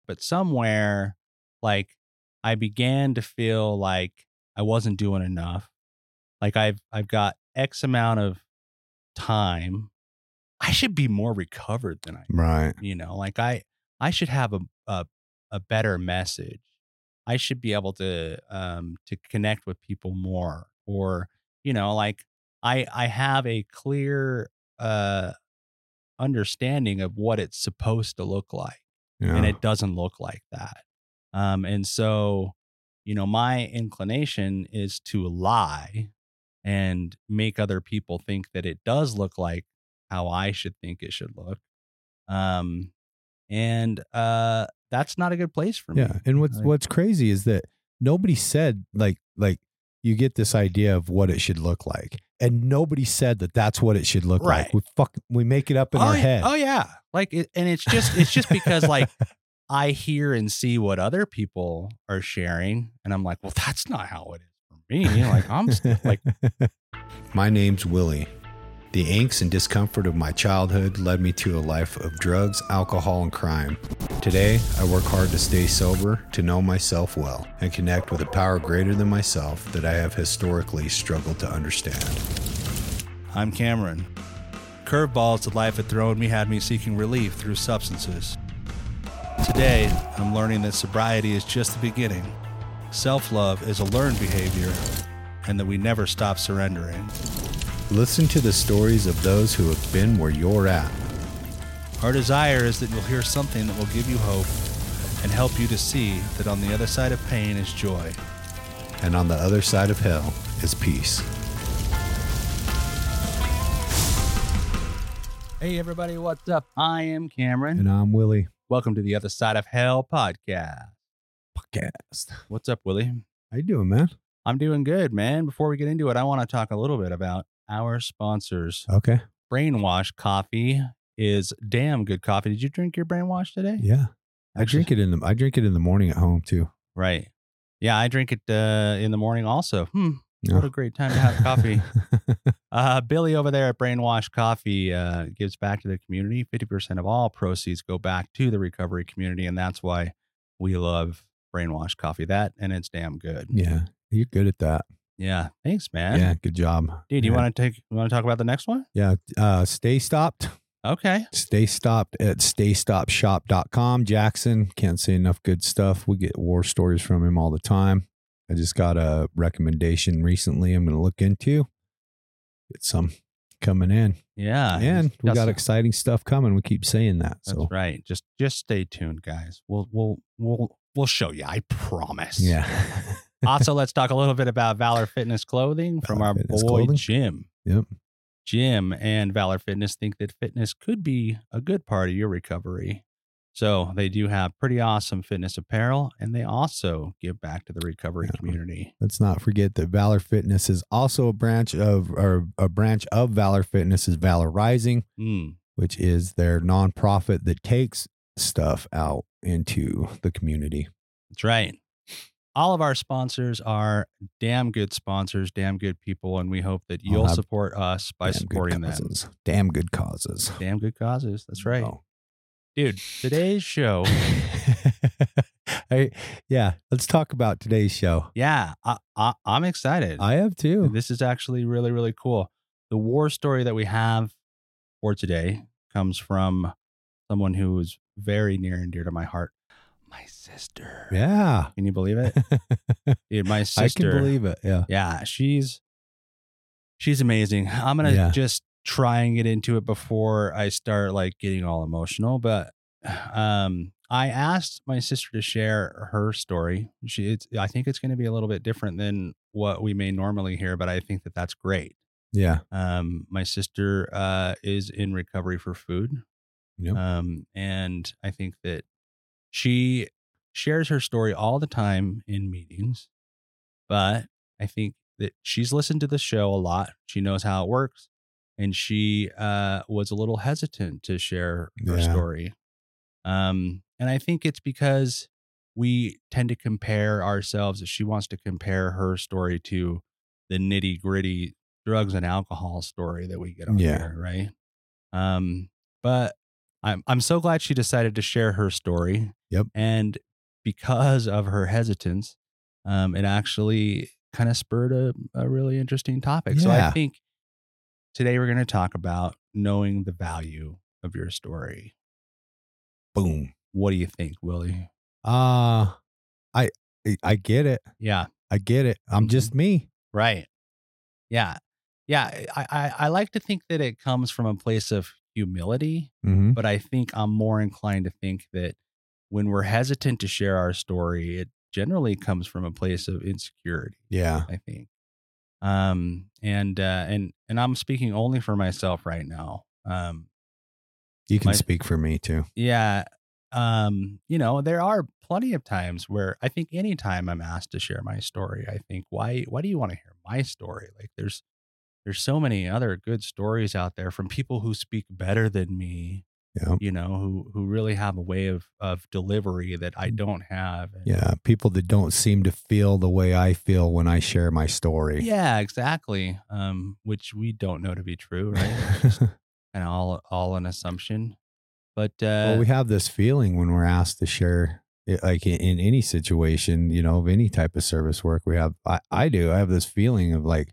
but somewhere like I began to feel like I wasn't doing enough. Like I've got X amount of time. I should be more recovered than I am. Right. Like I should have a better message. I should be able to connect with people more, or like I have a clear understanding of what it's supposed to look like, and it doesn't look like that. And so, my inclination is to lie and make other people think that it does look like how I should think it should look. And that's not a good place for me. Yeah. And what's crazy is that nobody said like you get this idea of what it should look like, and nobody said that that's what it should look like. We make it up in our head. Oh yeah. Like and it's just because like I hear and see what other people are sharing, and I'm like, well, that's not how it is for me. Like I'm like, my name's Willie. The angst and discomfort of my childhood led me to a life of drugs, alcohol, and crime. Today, I work hard to stay sober, to know myself well, and connect with a power greater than myself that I have historically struggled to understand. I'm Cameron. Curveballs that life had thrown me had me seeking relief through substances. Today, I'm learning that sobriety is just the beginning. Self-love is a learned behavior, and that we never stop surrendering. Listen to the stories of those who have been where you're at. Our desire is that you'll hear something that will give you hope and help you to see that on the other side of pain is joy. And on the other side of hell is peace. Hey everybody, what's up? I am Cameron. And I'm Willie. Welcome to the Other Side of Hell podcast. What's up, Willie? How you doing, man? I'm doing good, man. Before we get into it, I want to talk a little bit about our sponsors. Okay. Brainwash Coffee is damn good coffee. Did you drink your Brainwash today? Yeah. I drink it in the morning at home too. Right. Yeah, I drink it in the morning also. What a great time to have coffee. Billy over there at Brainwash Coffee gives back to the community. 50% of all proceeds go back to the recovery community, and that's why we love Brainwash Coffee. That, and it's damn good. Yeah. You're good at that. Yeah. Thanks, man. Yeah. Good job. Dude, you want to talk about the next one? Yeah. Stay Stopped. Okay. Stay Stopped at staystopshop.com. Jackson, can't say enough good stuff. We get war stories from him all the time. I just got a recommendation recently I'm going to look into. Get some coming in. Yeah. And we got exciting stuff coming. We keep saying that. That's right. Just stay tuned, guys. We'll show you. I promise. Yeah. Also, let's talk a little bit about Valor Fitness Clothing from our boy Jim. Yep. Jim and Valor Fitness think that fitness could be a good part of your recovery. So they do have pretty awesome fitness apparel, and they also give back to the recovery community. Let's not forget that Valor Fitness is also a branch of Valor Fitness is Valor Rising, which is their nonprofit that takes stuff out into the community. That's right. All of our sponsors are damn good sponsors, damn good people, and we hope that you'll support us by supporting them. Damn good causes. Damn good causes. That's right. Oh. Dude, today's show. Let's talk about today's show. Yeah, I'm excited. I have too. This is actually really, really cool. The war story that we have for today comes from someone who is very near and dear to my heart. My sister. Yeah. Can you believe it? Dude, my sister. I can believe it. Yeah. Yeah. She's amazing. I'm going to just try and get into it before I start like getting all emotional. But I asked my sister to share her story. I think it's going to be a little bit different than what we may normally hear, but I think that that's great. Yeah. My sister is in recovery for food. Yep. And I think that she shares her story all the time in meetings, but I think that she's listened to the show a lot. She knows how it works, and she was a little hesitant to share her story. And I think it's because we tend to compare ourselves. She wants to compare her story to the nitty gritty drugs and alcohol story that we get on here, right? But I'm so glad she decided to share her story. Yep. And because of her hesitance, it actually kind of spurred a really interesting topic. So I Yeah. think today we're going to talk about knowing the value of your story. Boom. What do you think, Willie? I I get it. Yeah. I get it. I'm just me. Right. Yeah. Yeah. I like to think that it comes from a place of humility, Mm-hmm. but I think I'm more inclined to think that when we're hesitant to share our story, it generally comes from a place of insecurity, Yeah. I think. And I'm speaking only for myself right now. You can My speak for me too. Yeah. There are plenty of times where I think anytime I'm asked to share my story, I think, why do you want to hear my story? Like there's so many other good stories out there from people who speak better than me, Yeah. who really have a way of delivery that I don't have. And Yeah. People that don't seem to feel the way I feel when I share my story. yeah, exactly. Which we don't know to be true, right? It's just kind of all an assumption. But Well, we have this feeling when we're asked to share it, like in any situation, of any type of service work we have. I do. I have this feeling of like,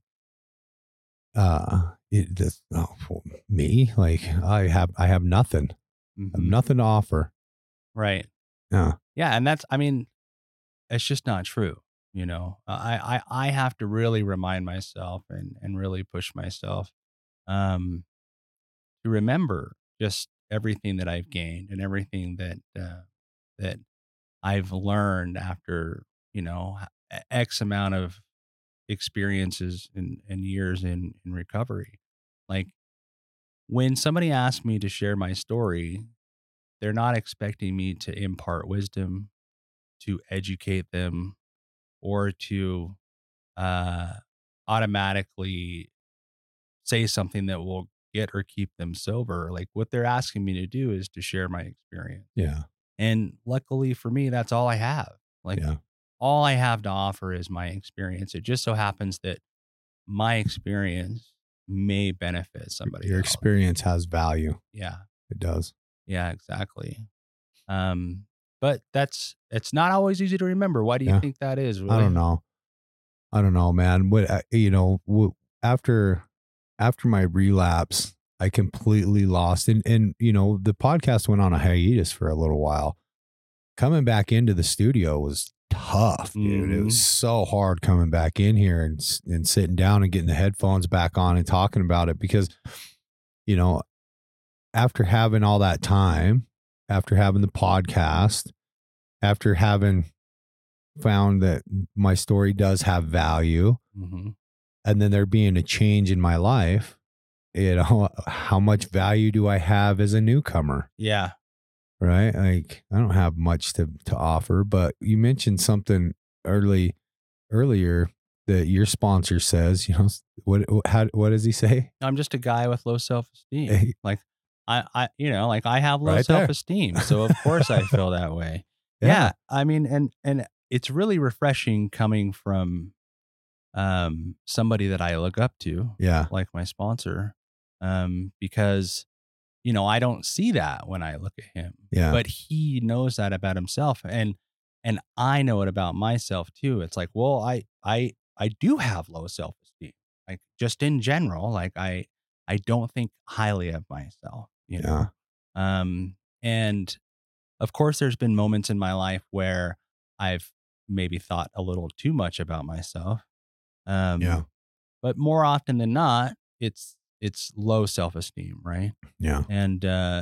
me, like I have nothing. I have mhm, nothing to offer. right. Yeah. Yeah, and it's just not true. I have to really remind myself and really push myself um, to remember just everything that I've gained and everything that I've learned after X amount of experiences and years in recovery. Like when somebody asks me to share my story, they're not expecting me to impart wisdom, to educate them, or to uh, automatically say something that will get or keep them sober. Like what they're asking me to do is to share my experience. Yeah. And luckily for me, that's all I have. Like Yeah. all I have to offer is my experience. It just so happens that my experience may benefit somebody Your else. experience has value. Yeah. It does. Yeah, exactly. But it's not always easy to remember. Why do you Yeah. think that is, I Willie? don't know. Man. After my relapse, I completely lost, and the podcast went on a hiatus for a little while. Coming back into the studio was tough, dude. It was so hard coming back in here and sitting down and getting the headphones back on and talking about it because, after having all that time, after having the podcast, after having found that my story does have value, Mhm. and then there being a change in my life, how much value do I have as a newcomer? Yeah. Right? Like I don't have much to offer, but you mentioned something earlier that your sponsor says, what does he say? I'm just a guy with low self-esteem. Hey. Like I have low Right there. self-esteem. So of course I feel that way. Yeah. I mean, and it's really refreshing coming from somebody that I look up to, Yeah. like my sponsor. Because I don't see that when I look at him. Yeah. But he knows that about himself. And I know it about myself too. It's like, well, I do have low self-esteem. Like just in general, like I don't think highly of myself, Yeah. And of course there's been moments in my life where I've maybe thought a little too much about myself. Yeah. But more often than not, it's low self-esteem, right? Yeah. And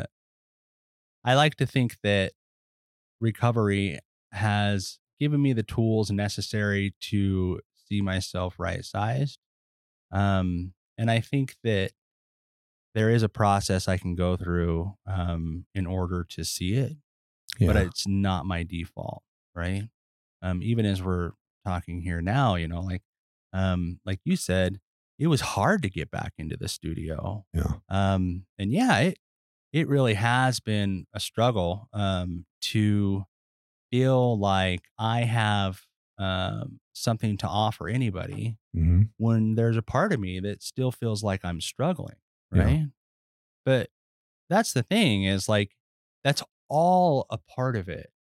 I like to think that recovery has given me the tools necessary to see myself right-sized. And I think that there is a process I can go through in order to see it, but Yeah. it's not my default, right? Even as we're talking here now, like you said, it was hard to get back into the studio. Yeah. And yeah, it really has been a struggle to feel like I have something to offer anybody Mm-hmm. when there's a part of me that still feels like I'm struggling, Yeah. right? But that's the thing is like that's all a part of it.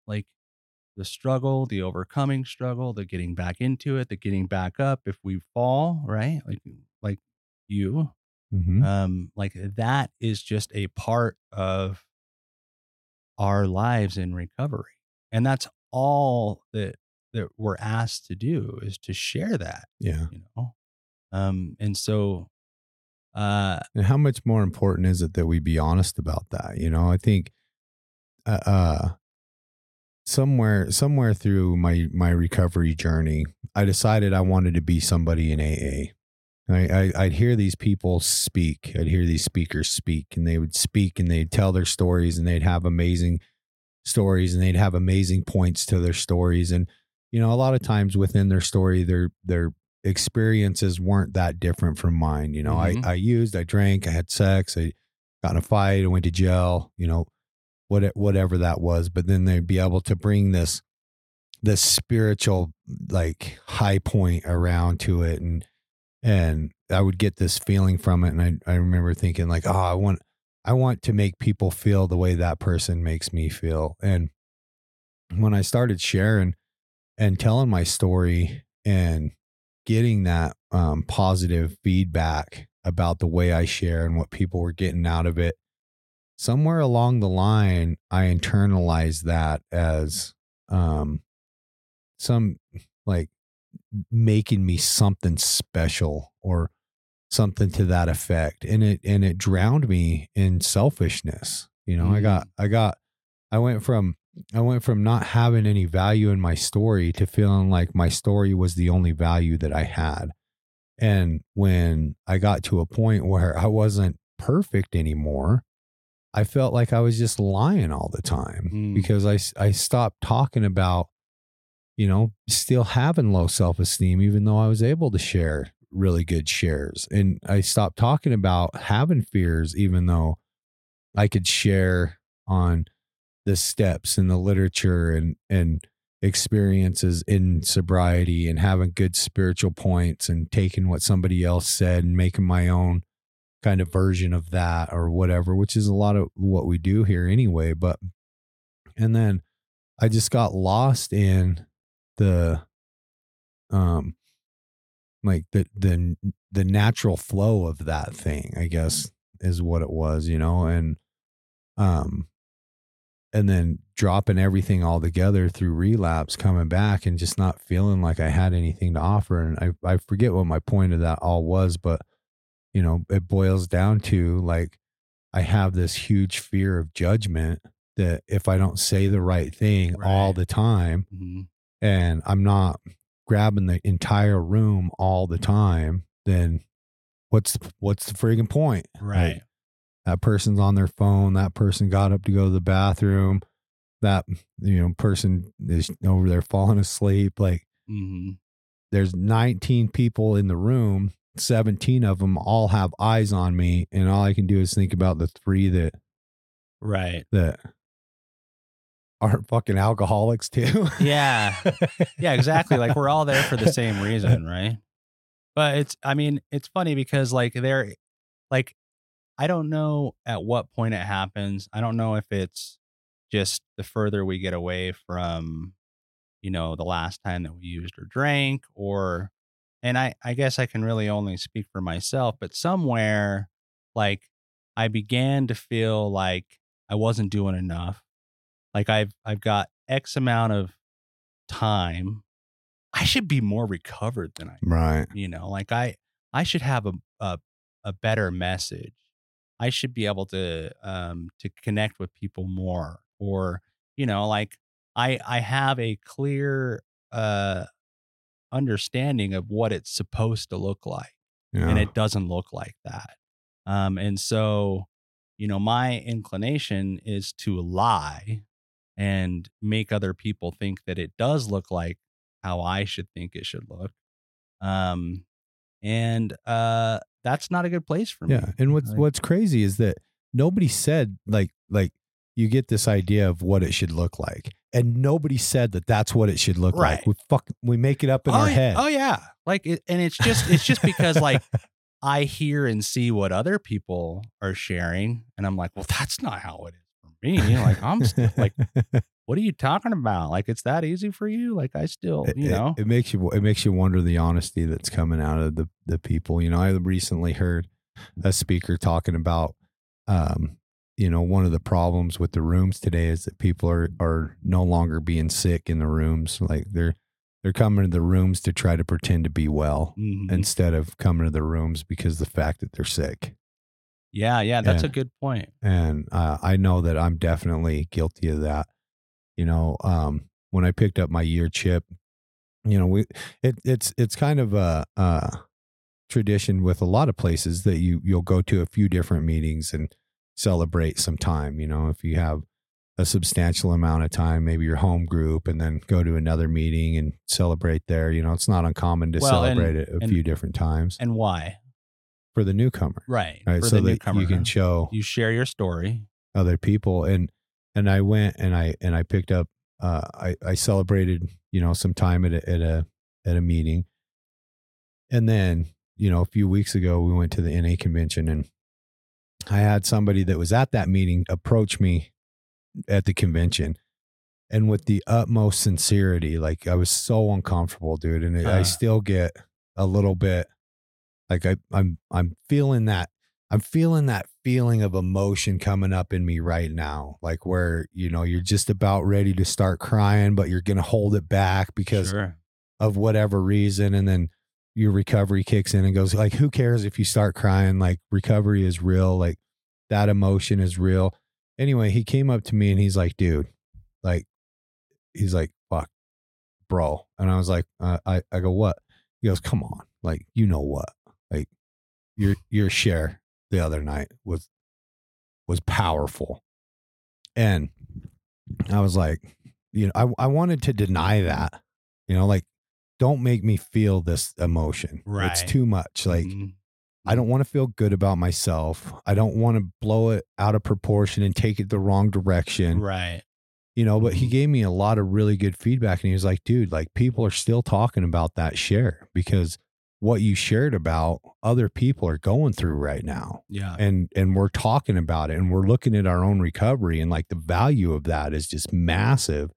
like the struggle, the overcoming struggle, the getting back into it, the getting back up if we fall, right? Like you, Mm-hmm. like that is just a part of our lives in recovery. And that's all that we're asked to do is to share that, Yeah. you know? And so, And how much more important is it that we be honest about that? You know, I think, uh, uh somewhere through my recovery journey, I decided I wanted to be somebody in AA. I'd hear these people speak. I'd hear these speakers speak, and they would speak and they'd tell their stories, and they'd have amazing stories, and they'd have amazing points to their stories. And, you know, a lot of times within their story, their experiences weren't that different from mine. You know, mhm, I used, I drank, I had sex, I got in a fight, I went to jail, you know, whatever that was. But then they'd be able to bring this spiritual like high point around to it, and I would get this feeling from it. And I remember thinking like, oh, I want to make people feel the way that person makes me feel. And when I started sharing and telling my story and getting that positive feedback about the way I share and what people were getting out of it, somewhere along the line, I internalized that as some like making me something special or something to that effect. And it drowned me in selfishness. You know, I went from not having any value in my story to feeling like my story was the only value that I had. And when I got to a point where I wasn't perfect anymore, I felt like I was just lying all the time mm, because I stopped talking about, you know, still having low self-esteem, even though I was able to share really good shares. And I stopped talking about having fears, even though I could share on the steps and the literature and experiences in sobriety and having good spiritual points and taking what somebody else said and making my own kind of version of that or whatever, which is a lot of what we do here anyway. But, and then I just got lost in the, like the natural flow of that thing, I guess is what it was, you know, um, and then dropping everything all together through relapse, coming back and just not feeling like I had anything to offer. And I forget what my point of that all was, but you know, it boils down to like, I have this huge fear of judgment that if I don't say the right thing all right. the time Mhm, and I'm not grabbing the entire room all the time, then what's the friggin' point? Like, right. that person's on their phone. That person got up to go to the bathroom. That, you know, person is over there falling asleep. Like, Mhm, there's 19 people in the room. 17 of them all have eyes on me, and all I can do is think about the 3 right. that aren't fucking alcoholics too. Yeah. Yeah, exactly. Like we're all there for the same reason, right? But I mean, it's funny because like, I don't know at what point it happens. I don't know if it's just the further we get away from, the last time that we used or drank and I guess I can really only speak for myself, but somewhere like I began to feel like I wasn't doing enough. Like I've got X amount of time. I should be more recovered than I Right. like I should have a better message. I should be able to connect with people more or like I have a clear understanding of what it's supposed to look like and Yeah. it doesn't look like that. And so my inclination is to lie and make other people think that it does look like how I should think it should look. Um, and that's not a good place for me. Yeah. And Like, what's crazy is that nobody said like you get this idea of what it should look like, and nobody said that that's what it should look like. right. We make it up in our head. Oh yeah. Like and it's just because like I hear and see what other people are sharing and I'm like, well, that's not how it is for me. Like I'm still like, what are you talking about? Like, it's that easy for you? Like, I still, it makes you wonder the honesty that's coming out of the people. I recently heard a speaker talking about, one of the problems with the rooms today is that people are no longer being sick in the rooms. Like they're coming to the rooms to try to pretend to be well instead of coming to the rooms because of the fact that they're sick. Yeah. That's a good point. And I know that I'm definitely guilty of that. When I picked up my year chip, it's kind of a tradition with a lot of places that you'll go to a few different meetings and celebrate some time. If you have a substantial amount of time, maybe your home group, and then go to another meeting and celebrate there. It's not uncommon to celebrate it a few different times. And why? For the newcomer, right? For so that newcomer, you can you share your story, other people, and I went and I picked up. I celebrated, some time at a meeting, and then a few weeks ago we went to the NA convention, and I had somebody that was at that meeting approach me at the convention, and with the utmost sincerity, like I was so uncomfortable, dude, and I still get a little bit like I'm feeling that. I'm feeling that feeling of emotion coming up in me right now, like where, you're just about ready to start crying, but you're going to hold it back because of whatever reason. And then your recovery kicks in and goes like, who cares if you start crying? Like recovery is real. Like that emotion is real. Anyway, he came up to me and he's like, dude, like, he's like, fuck, bro. And I was like, I go, what? He goes, come on. Like, you know what? Like your share the other night was powerful. And I was like, I wanted to deny that, like, don't make me feel this emotion. Right. It's too much. Like, I don't want to feel good about myself. I don't want to blow it out of proportion and take it the wrong direction. Right. But he gave me a lot of really good feedback, and he was like, dude, like people are still talking about that share because what you shared about other people are going through right now. Yeah. And we're talking about it and we're looking at our own recovery, and like the value of that is just massive.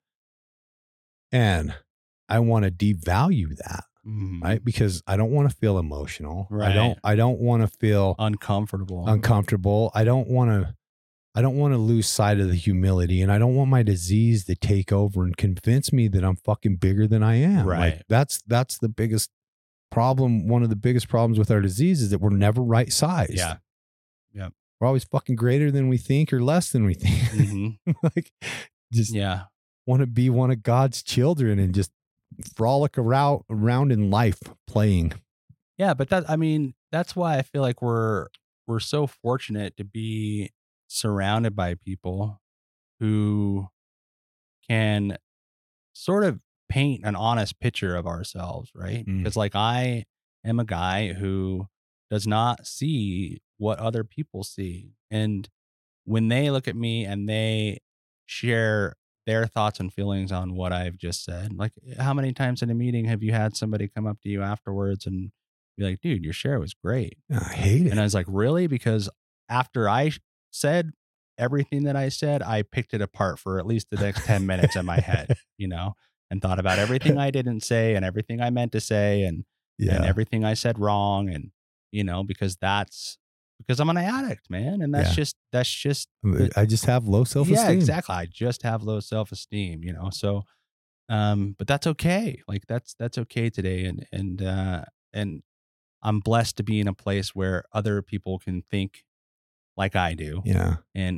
And I want to devalue that, right? Because I don't want to feel emotional. Right. I don't want to feel uncomfortable. I don't want to lose sight of the humility, and I don't want my disease to take over and convince me that I'm fucking bigger than I am. Right. Like that's the biggest problem. One of the biggest problems with our disease is that we're never right sized. Yeah. Yeah. We're always fucking greater than we think or less than we think. Like just want to be one of God's children and just frolic around in life playing. Yeah. But that's why I feel like we're so fortunate to be surrounded by people who can sort of paint an honest picture of ourselves, right? Because like I am a guy who does not see what other people see. And when they look at me and they share their thoughts and feelings on what I've just said, like how many times in a meeting have you had somebody come up to you afterwards and be like, dude, your share was great. I hate it. And I was like, really? Because after I said everything that I said, I picked it apart for at least the next 10 minutes in my head, and thought about everything I didn't say and everything I meant to say and everything I said wrong. And, because I'm an addict, man. And that's just, I just have low self-esteem. Yeah, exactly. I just have low self-esteem, so, but that's okay. Like that's okay today. And I'm blessed to be in a place where other people can think like I do. Yeah.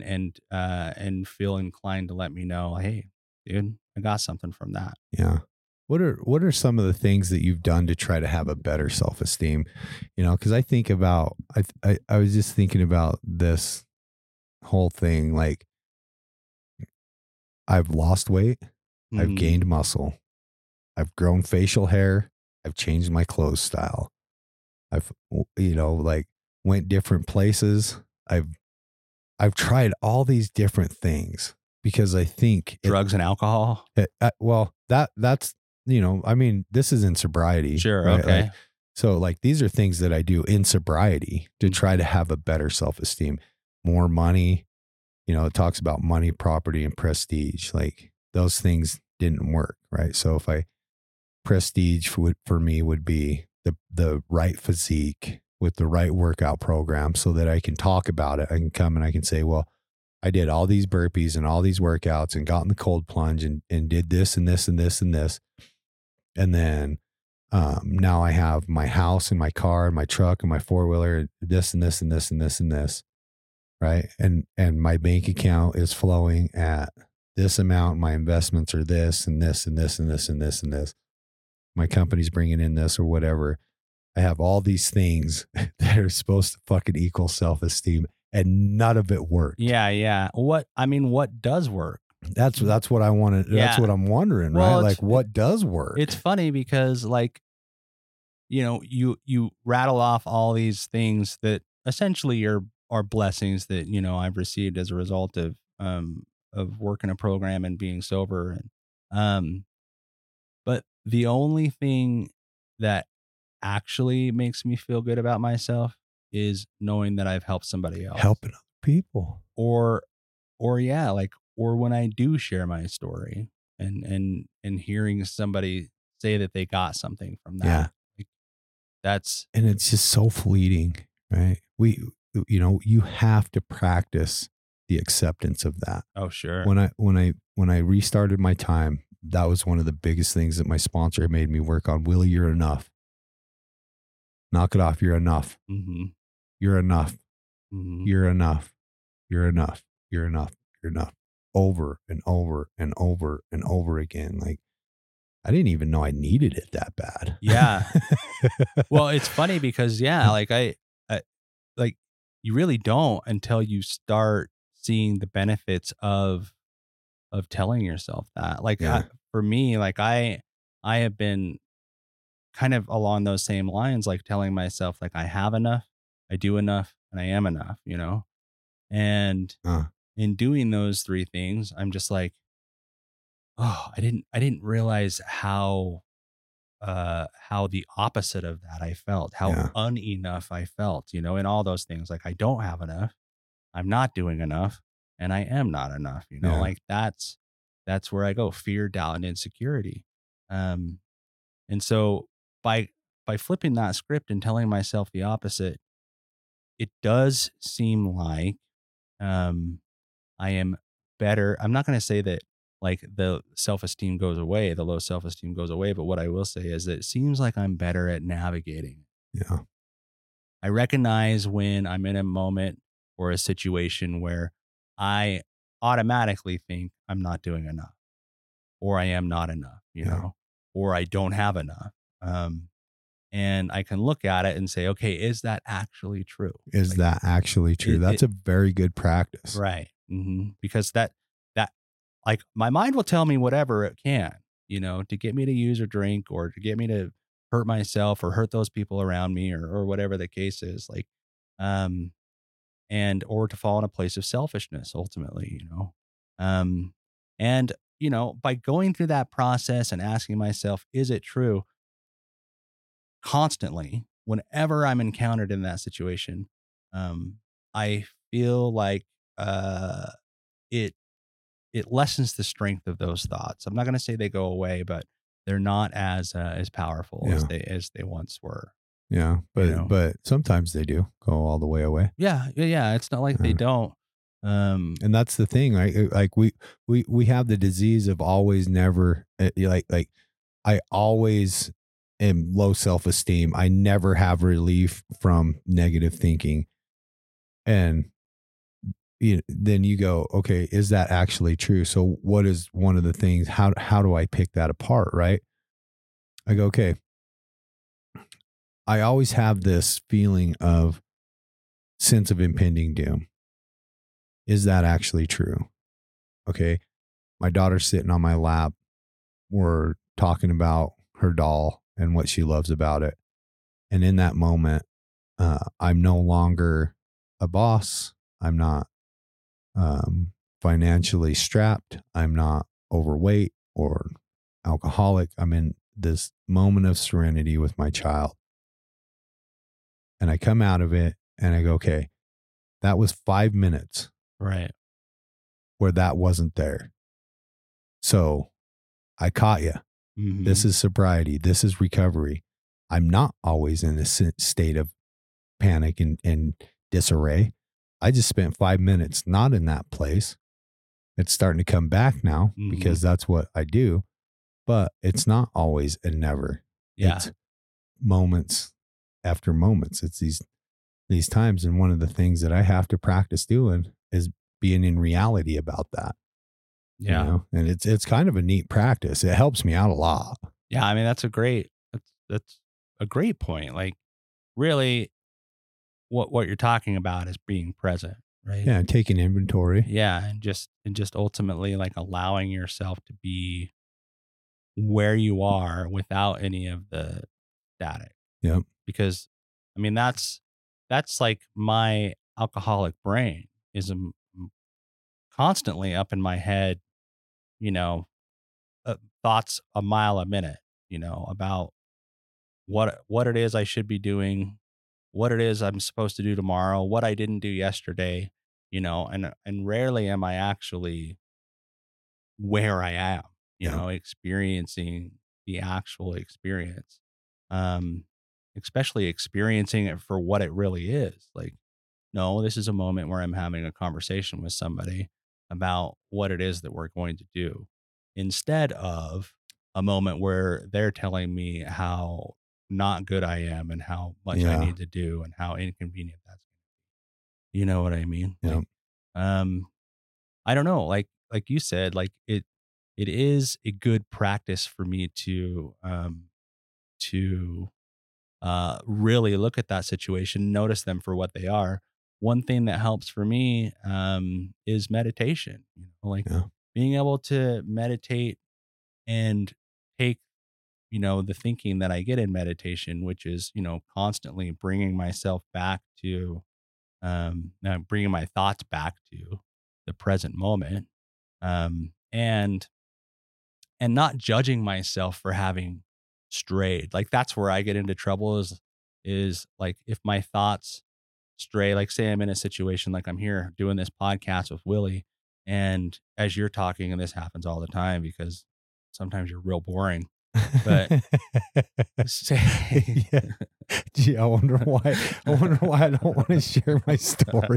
And feel inclined to let me know, hey, dude, I got something from that. Yeah. What are some of the things that you've done to try to have a better self-esteem? Because I think about, I was just thinking about this whole thing. Like I've lost weight. I've gained muscle. I've grown facial hair. I've changed my clothes style. I've, like went different places. I've tried all these different things because I think drugs and alcohol. That's, this is in sobriety. Sure. Right? Okay. Like, so like, these are things that I do in sobriety to try to have a better self-esteem, more money. It talks about money, property, and prestige. Like those things didn't work, right? So if prestige for me would be the right physique with the right workout program so that I can talk about it. I can come and I can say, well, I did all these burpees and all these workouts and got in the cold plunge and did this and this and this and this. And then now I have my house and my car and my truck and my 4-wheeler, this and this and this and this and this. Right. And my bank account is flowing at this amount. My investments are this and this and this and this and this and this. My company's bringing in this or whatever. I have all these things that are supposed to fucking equal self-esteem, and none of it worked. Yeah. What does work? That's what I want to, that's what I'm wondering, well, right? Like what does work? It's funny because like, you rattle off all these things that essentially are blessings that, I've received as a result of working a program and being sober. And, but the only thing that actually makes me feel good about myself is knowing that I've helped somebody else. Helping other people. Or when I do share my story and hearing somebody say that they got something from that. Yeah. And it's just so fleeting, right? You have to practice the acceptance of that. Oh, sure. When I restarted my time, that was one of the biggest things that my sponsor made me work on. Willie, you're enough. Knock it off. You're enough. Mm-hmm. You're enough. Mm-hmm. You're enough. You're enough. You're enough. You're enough. Over and over and over and over again. Like, I didn't even know I needed it that bad. Yeah. Well, it's funny because like I like you really don't until you start seeing the benefits of telling yourself that. Like for me, like I have been kind of along those same lines, like telling myself like I have enough, I do enough, and I am enough, and in doing those three things, I'm just like, oh, I didn't realize how the opposite of that I felt, how unenough I felt, in all those things. Like I don't have enough, I'm not doing enough, and I am not enough, like that's where I go, fear, doubt, and insecurity. And so by flipping that script and telling myself the opposite, it does seem like I am better. I'm not going to say that like the self-esteem goes away, the low self-esteem goes away. But what I will say is that it seems like I'm better at navigating. Yeah. I recognize when I'm in a moment or a situation where I automatically think I'm not doing enough, or I am not enough, or I don't have enough. And I can look at it and say, okay, is that actually true? Is that actually true? That's a very good practice. Right. Mm-hmm. Because that like my mind will tell me whatever it can, to get me to use or drink, or to get me to hurt myself or hurt those people around me, or whatever the case is, like, or to fall in a place of selfishness ultimately, and, by going through that process and asking myself, is it true? Constantly, whenever I'm encountered in that situation, I feel like, it lessens the strength of those thoughts. I'm not going to say they go away, but they're not as powerful as they once were. Yeah, but sometimes they do go all the way away. Yeah. It's not like they don't. And that's the thing, right? Like we have the disease of always never. Like I always am low self-esteem. I never have relief from negative thinking, and then you go, okay, is that actually true? So what is one of the things, how do I pick that apart? Right. I go, okay, I always have this feeling of sense of impending doom. Is that actually true? Okay. My daughter's sitting on my lap. We're talking about her doll and what she loves about it. And in that moment, I'm no longer a boss. I'm not financially strapped. I'm not overweight or alcoholic. I'm in this moment of serenity with my child. And I come out of it and I go, okay, that was 5 minutes. Right. Where that wasn't there. So I caught you. Mhm. This is sobriety. This is recovery. I'm not always in a state of panic and disarray. I just spent 5 minutes not in that place. It's starting to come back now because that's what I do, but it's not always and never. Yeah. It's moments after moments. It's these times. And one of the things that I have to practice doing is being in reality about that. Yeah. You know? And it's kind of a neat practice. It helps me out a lot. Yeah. I mean, that's a great point. Like, really, what you're talking about is being present, right? Yeah. Taking inventory. Yeah. And just ultimately like allowing yourself to be where you are without any of the static. Yep. Because I mean, that's like my alcoholic brain is constantly up in my head, you know, thoughts a mile a minute, you know, about what it is I should be doing, what it is I'm supposed to do tomorrow, what I didn't do yesterday, you know, and rarely am I actually where I am, you know, experiencing the actual experience. Especially experiencing it for what it really is. Like, no, this is a moment where I'm having a conversation with somebody about what it is that we're going to do, instead of a moment where they're telling me how not good I am and how much I need to do and how inconvenient that's going to be. You know what I mean? Yeah. Like, I don't know. Like you said, like it is a good practice for me to really look at that situation, notice them for what they are. One thing that helps for me is meditation. You know, like being able to meditate and take, you know, the thinking that I get in meditation, which is, you know, constantly bringing myself back to, bringing my thoughts back to the present moment, and not judging myself for having strayed. Like, that's where I get into trouble is like, if my thoughts stray, like say I'm in a situation, like I'm here doing this podcast with Willie, and as you're talking, and this happens all the time because sometimes you're real boring, but say, Gee, I wonder why I don't want to share my story.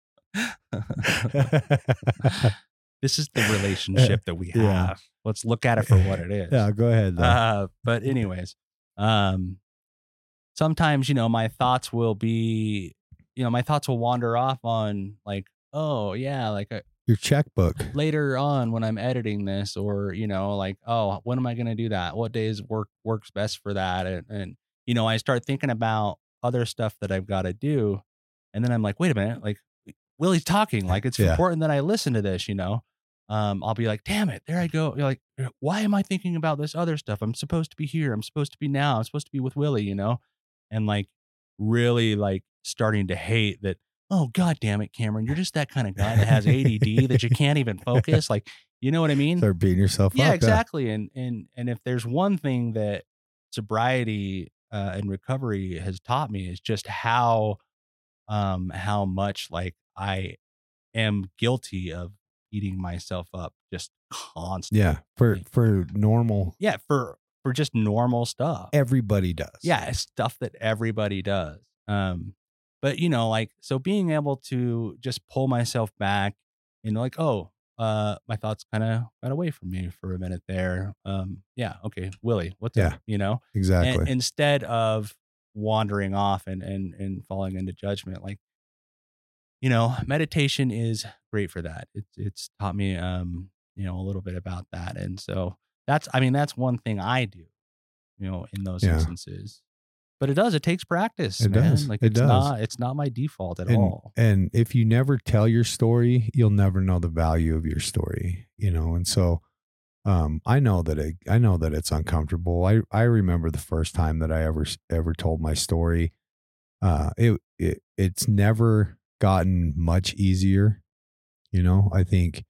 This is the relationship that we have. Yeah. Let's look at it for what it is. Yeah, go ahead. But anyways, sometimes, you know, my thoughts will wander off on like, oh yeah, like your checkbook later on when I'm editing this, or, you know, like, oh, when am I going to do that? What days works best for that? And, you know, I start thinking about other stuff that I've got to do. And then I'm like, wait a minute, like Willie's talking, like it's important that I listen to this, you know? I'll be like, damn it, there I go. You're like, why am I thinking about this other stuff? I'm supposed to be here. I'm supposed to be now. I'm supposed to be with Willie, you know? And like really like starting to hate that. Oh, God damn it, Cameron, you're just that kind of guy that has ADD that you can't even focus. Like, you know what I mean? Start beating yourself up. Yeah, exactly. And if there's one thing that sobriety and recovery has taught me, is just how much like I am guilty of beating myself up just constantly. Yeah, for normal. Yeah, for just normal stuff. Everybody does. Yeah, stuff that everybody does. But, you know, like, so being able to just pull myself back and like, oh, my thoughts kind of got away from me for a minute there. Yeah. Okay. Willie, what's up? You know? Exactly. And instead of wandering off and falling into judgment, like, you know, meditation is great for that. It's taught me, you know, a little bit about that. And so that's one thing I do, you know, in those instances. But it takes practice. It man. does. Like it does. It's not my default at all. And if you never tell your story, you'll never know the value of your story, you know? And so, I know that it's uncomfortable. I remember the first time that I ever told my story. It's never gotten much easier. You know, I think,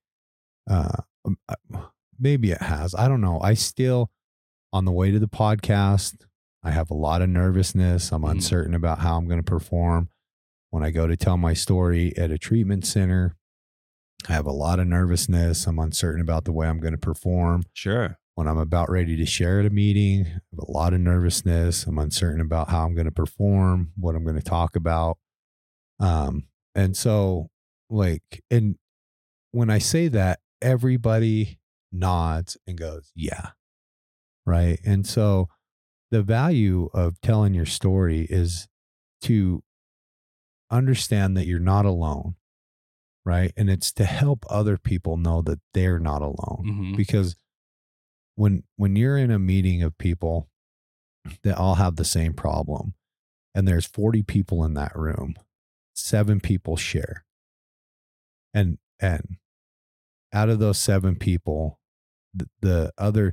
maybe it has, I don't know. I still, on the way to the podcast, I have a lot of nervousness. I'm uncertain about how I'm going to perform when I go to tell my story at a treatment center. I have a lot of nervousness. I'm uncertain about the way I'm going to perform. Sure. When I'm about ready to share at a meeting, I have a lot of nervousness. I'm uncertain about how I'm going to perform, what I'm going to talk about. And so and when I say that, everybody nods and goes, yeah. Right. And so the value of telling your story is to understand that you're not alone. Right. And it's to help other people know that they're not alone. Mm-hmm. Because when you're in a meeting of people that all have the same problem and there's 40 people in that room, 7 people share. And out of those 7 people, the other,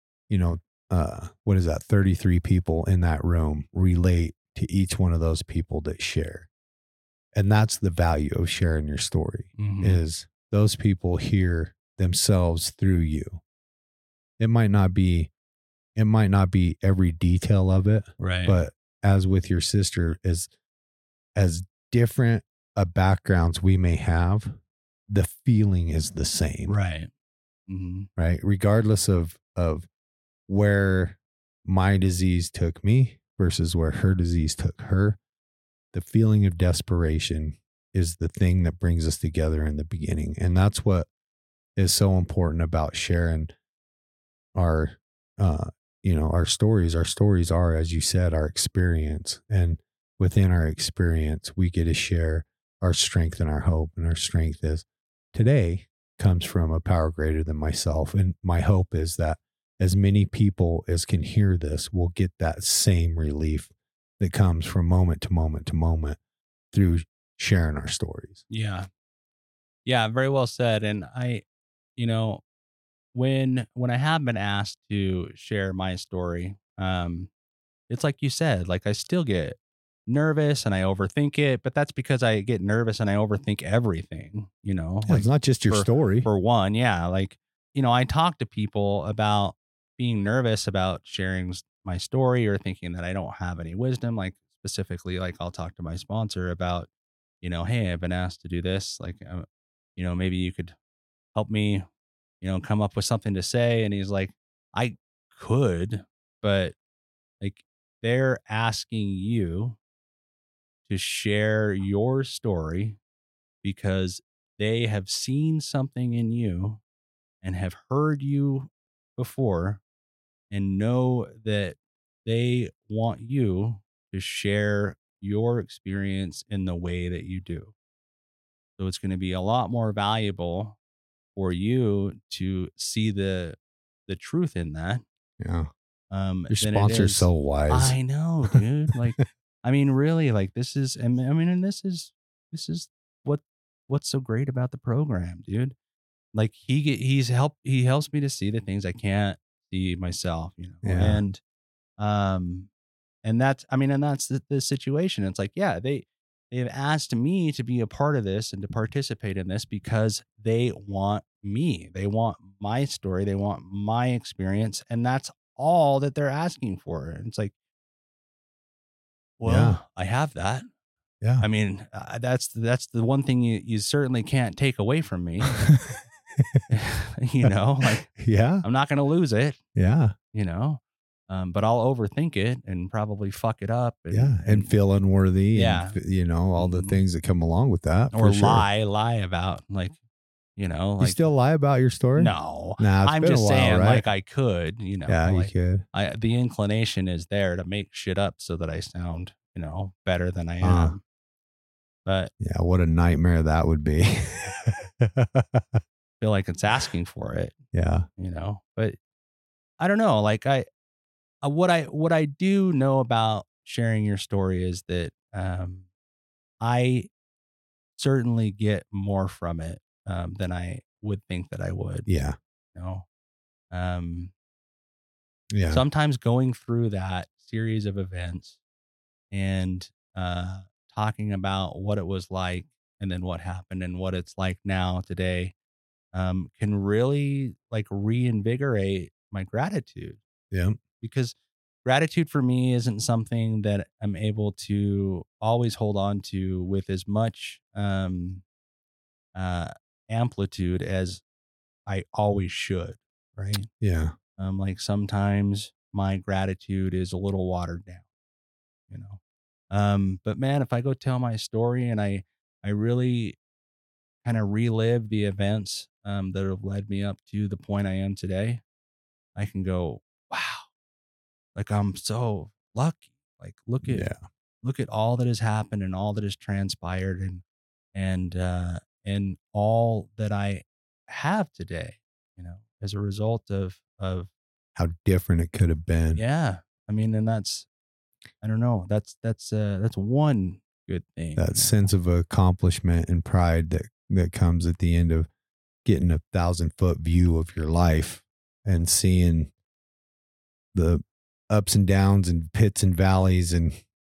33 people in that room relate to each one of those people that share. And that's the value of sharing your story, is those people hear themselves through you. It might not be every detail of it, right? But as with your sister, as different a backgrounds we may have, the feeling is the same, right? Right, regardless of where my disease took me versus where her disease took her. The feeling of desperation is the thing that brings us together in the beginning. And that's what is so important about sharing our, our stories. Our stories are, as you said, our experience. And within our experience, we get to share our strength and our hope. And our strength is today comes from a power greater than myself. And my hope is that as many people as can hear this will get that same relief that comes from moment to moment to moment through sharing our stories. Yeah. Yeah. Very well said. And when I have been asked to share my story, it's like you said, like I still get nervous and I overthink it, but that's because I get nervous and I overthink everything, like it's not just your story. For one. Yeah. Like, I talk to people about being nervous about sharing my story or thinking that I don't have any wisdom. Like specifically, like I'll talk to my sponsor about, hey, I've been asked to do this. Like, maybe you could help me, come up with something to say. And he's like, I could, but like they're asking you to share your story because they have seen something in you and have heard you before and know that they want you to share your experience in the way that you do. So it's going to be a lot more valuable for you to see the truth in that. Yeah. Your sponsor's so wise. I know, dude. Like, I mean, really, like this is, and this is what's so great about the program, dude. Like he helps me to see the things I can't see myself, Yeah. And that's the situation. It's like, yeah, they've asked me to be a part of this and to participate in this because they want me. They want my story. They want my experience. And that's all that they're asking for. And it's like, well, yeah. I have that. Yeah. I mean, that's the one thing you certainly can't take away from me. Like, yeah, I'm not going to lose it. Yeah. But I'll overthink it and probably fuck it up. And feel unworthy. Yeah. And, all the things that come along with that. Or lie about, like, you still lie about your story? No. Nah, I'm just saying, right? Like I could, Yeah, like, you could. The inclination is there to make shit up so that I sound, better than I am. But yeah, what a nightmare that would be. Feel like it's asking for it. Yeah. But I don't know. Like what I do know about sharing your story is that I certainly get more from it than I would think that I would. Yeah. Yeah. Sometimes going through that series of events and talking about what it was like and then what happened and what it's like now today can really like reinvigorate my gratitude. Yeah. Because gratitude for me isn't something that I'm able to always hold on to with as much amplitude as I always should, right? Yeah. Like sometimes my gratitude is a little watered down, you know. But man, if I go tell my story and I really kind of relive the events that have led me up to the point I am today, I can go, wow, like I'm so lucky. Like Yeah. look at all that has happened and all that has transpired and and all that I have today, as a result of How different it could have been. yeah. I mean, and that's I don't know. That's one good thing. That sense of accomplishment and pride that comes at the end of getting 1,000-foot view of your life and seeing the ups and downs and pits and valleys and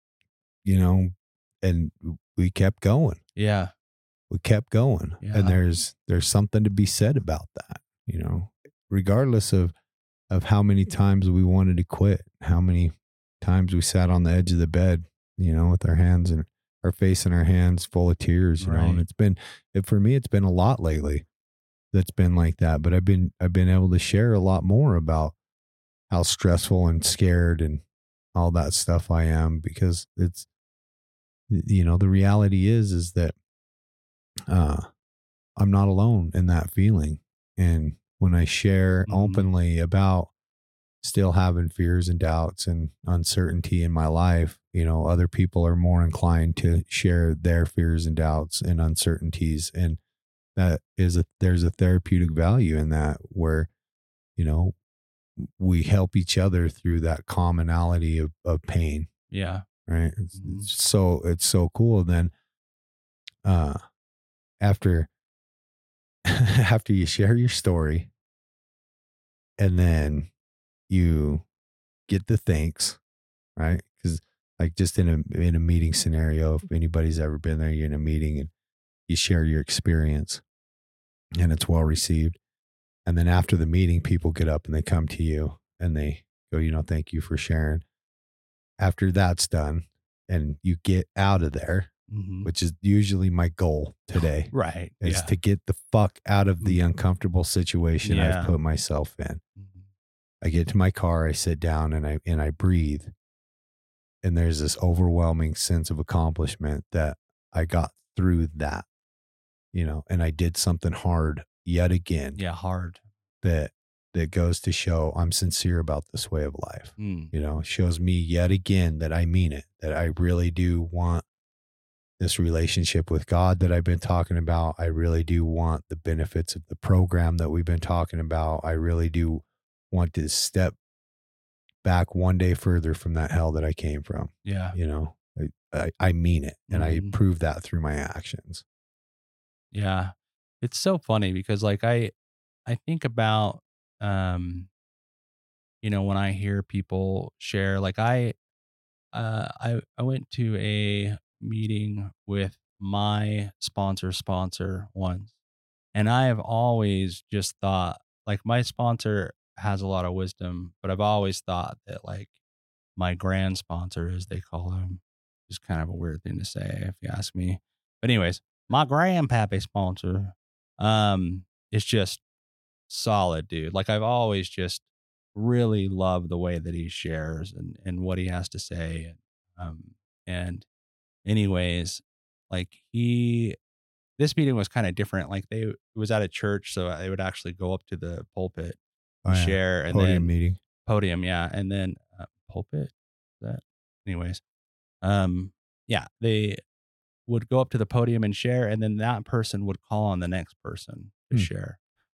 and we kept going. Yeah. We kept going. Yeah. And there's something to be said about that, regardless of how many times we wanted to quit, how many times we sat on the edge of the bed, with our hands and our face in our hands full of tears, and for me, it's been a lot lately that's been like that. But I've been able to share a lot more about how stressful and scared and all that stuff I am, because it's, the reality is that I'm not alone in that feeling. And when I share openly about still having fears and doubts and uncertainty in my life, other people are more inclined to share their fears and doubts and uncertainties. And there's a therapeutic value in that, where, we help each other through that commonality of pain. Yeah. Right. It's so cool. Then, after you share your story and then you get the thanks, right? Because like just in a meeting scenario, if anybody's ever been there, you're in a meeting and you share your experience and it's well received. And then after the meeting, people get up and they come to you and they go, thank you for sharing. After that's done and you get out of there, which is usually my goal today, right? Is to get the fuck out of the uncomfortable situation I've put myself in. I get to my car, I sit down and I breathe. And there's this overwhelming sense of accomplishment that I got through that, and I did something hard yet again. Yeah. Hard. That goes to show I'm sincere about this way of life. Shows me yet again that I mean it, that I really do want this relationship with God that I've been talking about. I really do want the benefits of the program that we've been talking about. I really do want to step back one day further from that hell that I came from. Yeah. I mean it. And I prove that through my actions. Yeah. It's so funny because like I think about, when I hear people share, like I went to a meeting with my sponsor once, and I have always just thought, like, my sponsor has a lot of wisdom, but I've always thought that like my grand sponsor, as they call him, is kind of a weird thing to say if you ask me. But anyways, my grandpappy sponsor, is just solid, dude. Like I've always just really loved the way that he shares and what he has to say. And anyways, like this meeting was kind of different. Like it was at a church, so they would actually go up to the pulpit and share, and podium then meeting. Podium, yeah, and then pulpit. Is that, anyways, yeah, they would go up to the podium and share, and then that person would call on the next person to share.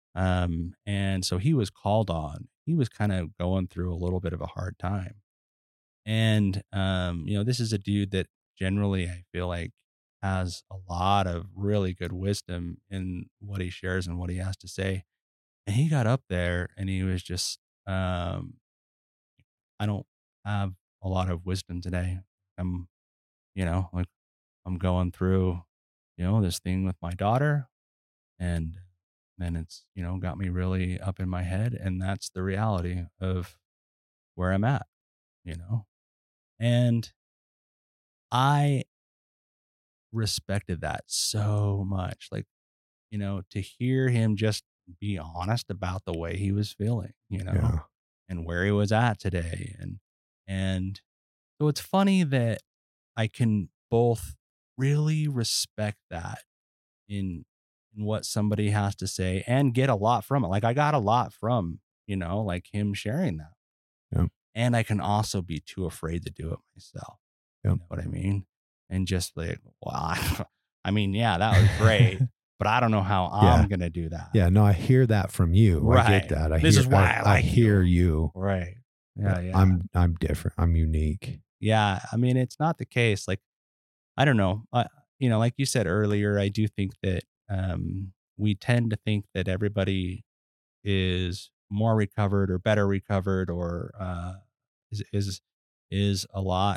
And so he was called on. He was kind of going through a little bit of a hard time. And, this is a dude that generally I feel like has a lot of really good wisdom in what he shares and what he has to say. And he got up there and he was just, I don't have a lot of wisdom today. I'm, like I'm going through, this thing with my daughter, and then it's, got me really up in my head. And that's the reality of where I'm at, and I respected that so much. Like to hear him just be honest about the way he was feeling, Yeah. and where he was at today. And so it's funny that I can both really respect that in what somebody has to say and get a lot from it. Like I got a lot from, like him sharing that. Yep. And I can also be too afraid to do it myself. Yep. You know what I mean? And just like, well, I mean, yeah, that was great, but I don't know how I'm going to do that. Yeah. No, I hear that from you. Right. I get that. This is why I like hear you. Right. Yeah. Yeah. I'm different. I'm unique. Yeah. I mean, it's not the case. Like, I don't know. Like you said earlier, I do think that we tend to think that everybody is more recovered or better recovered or is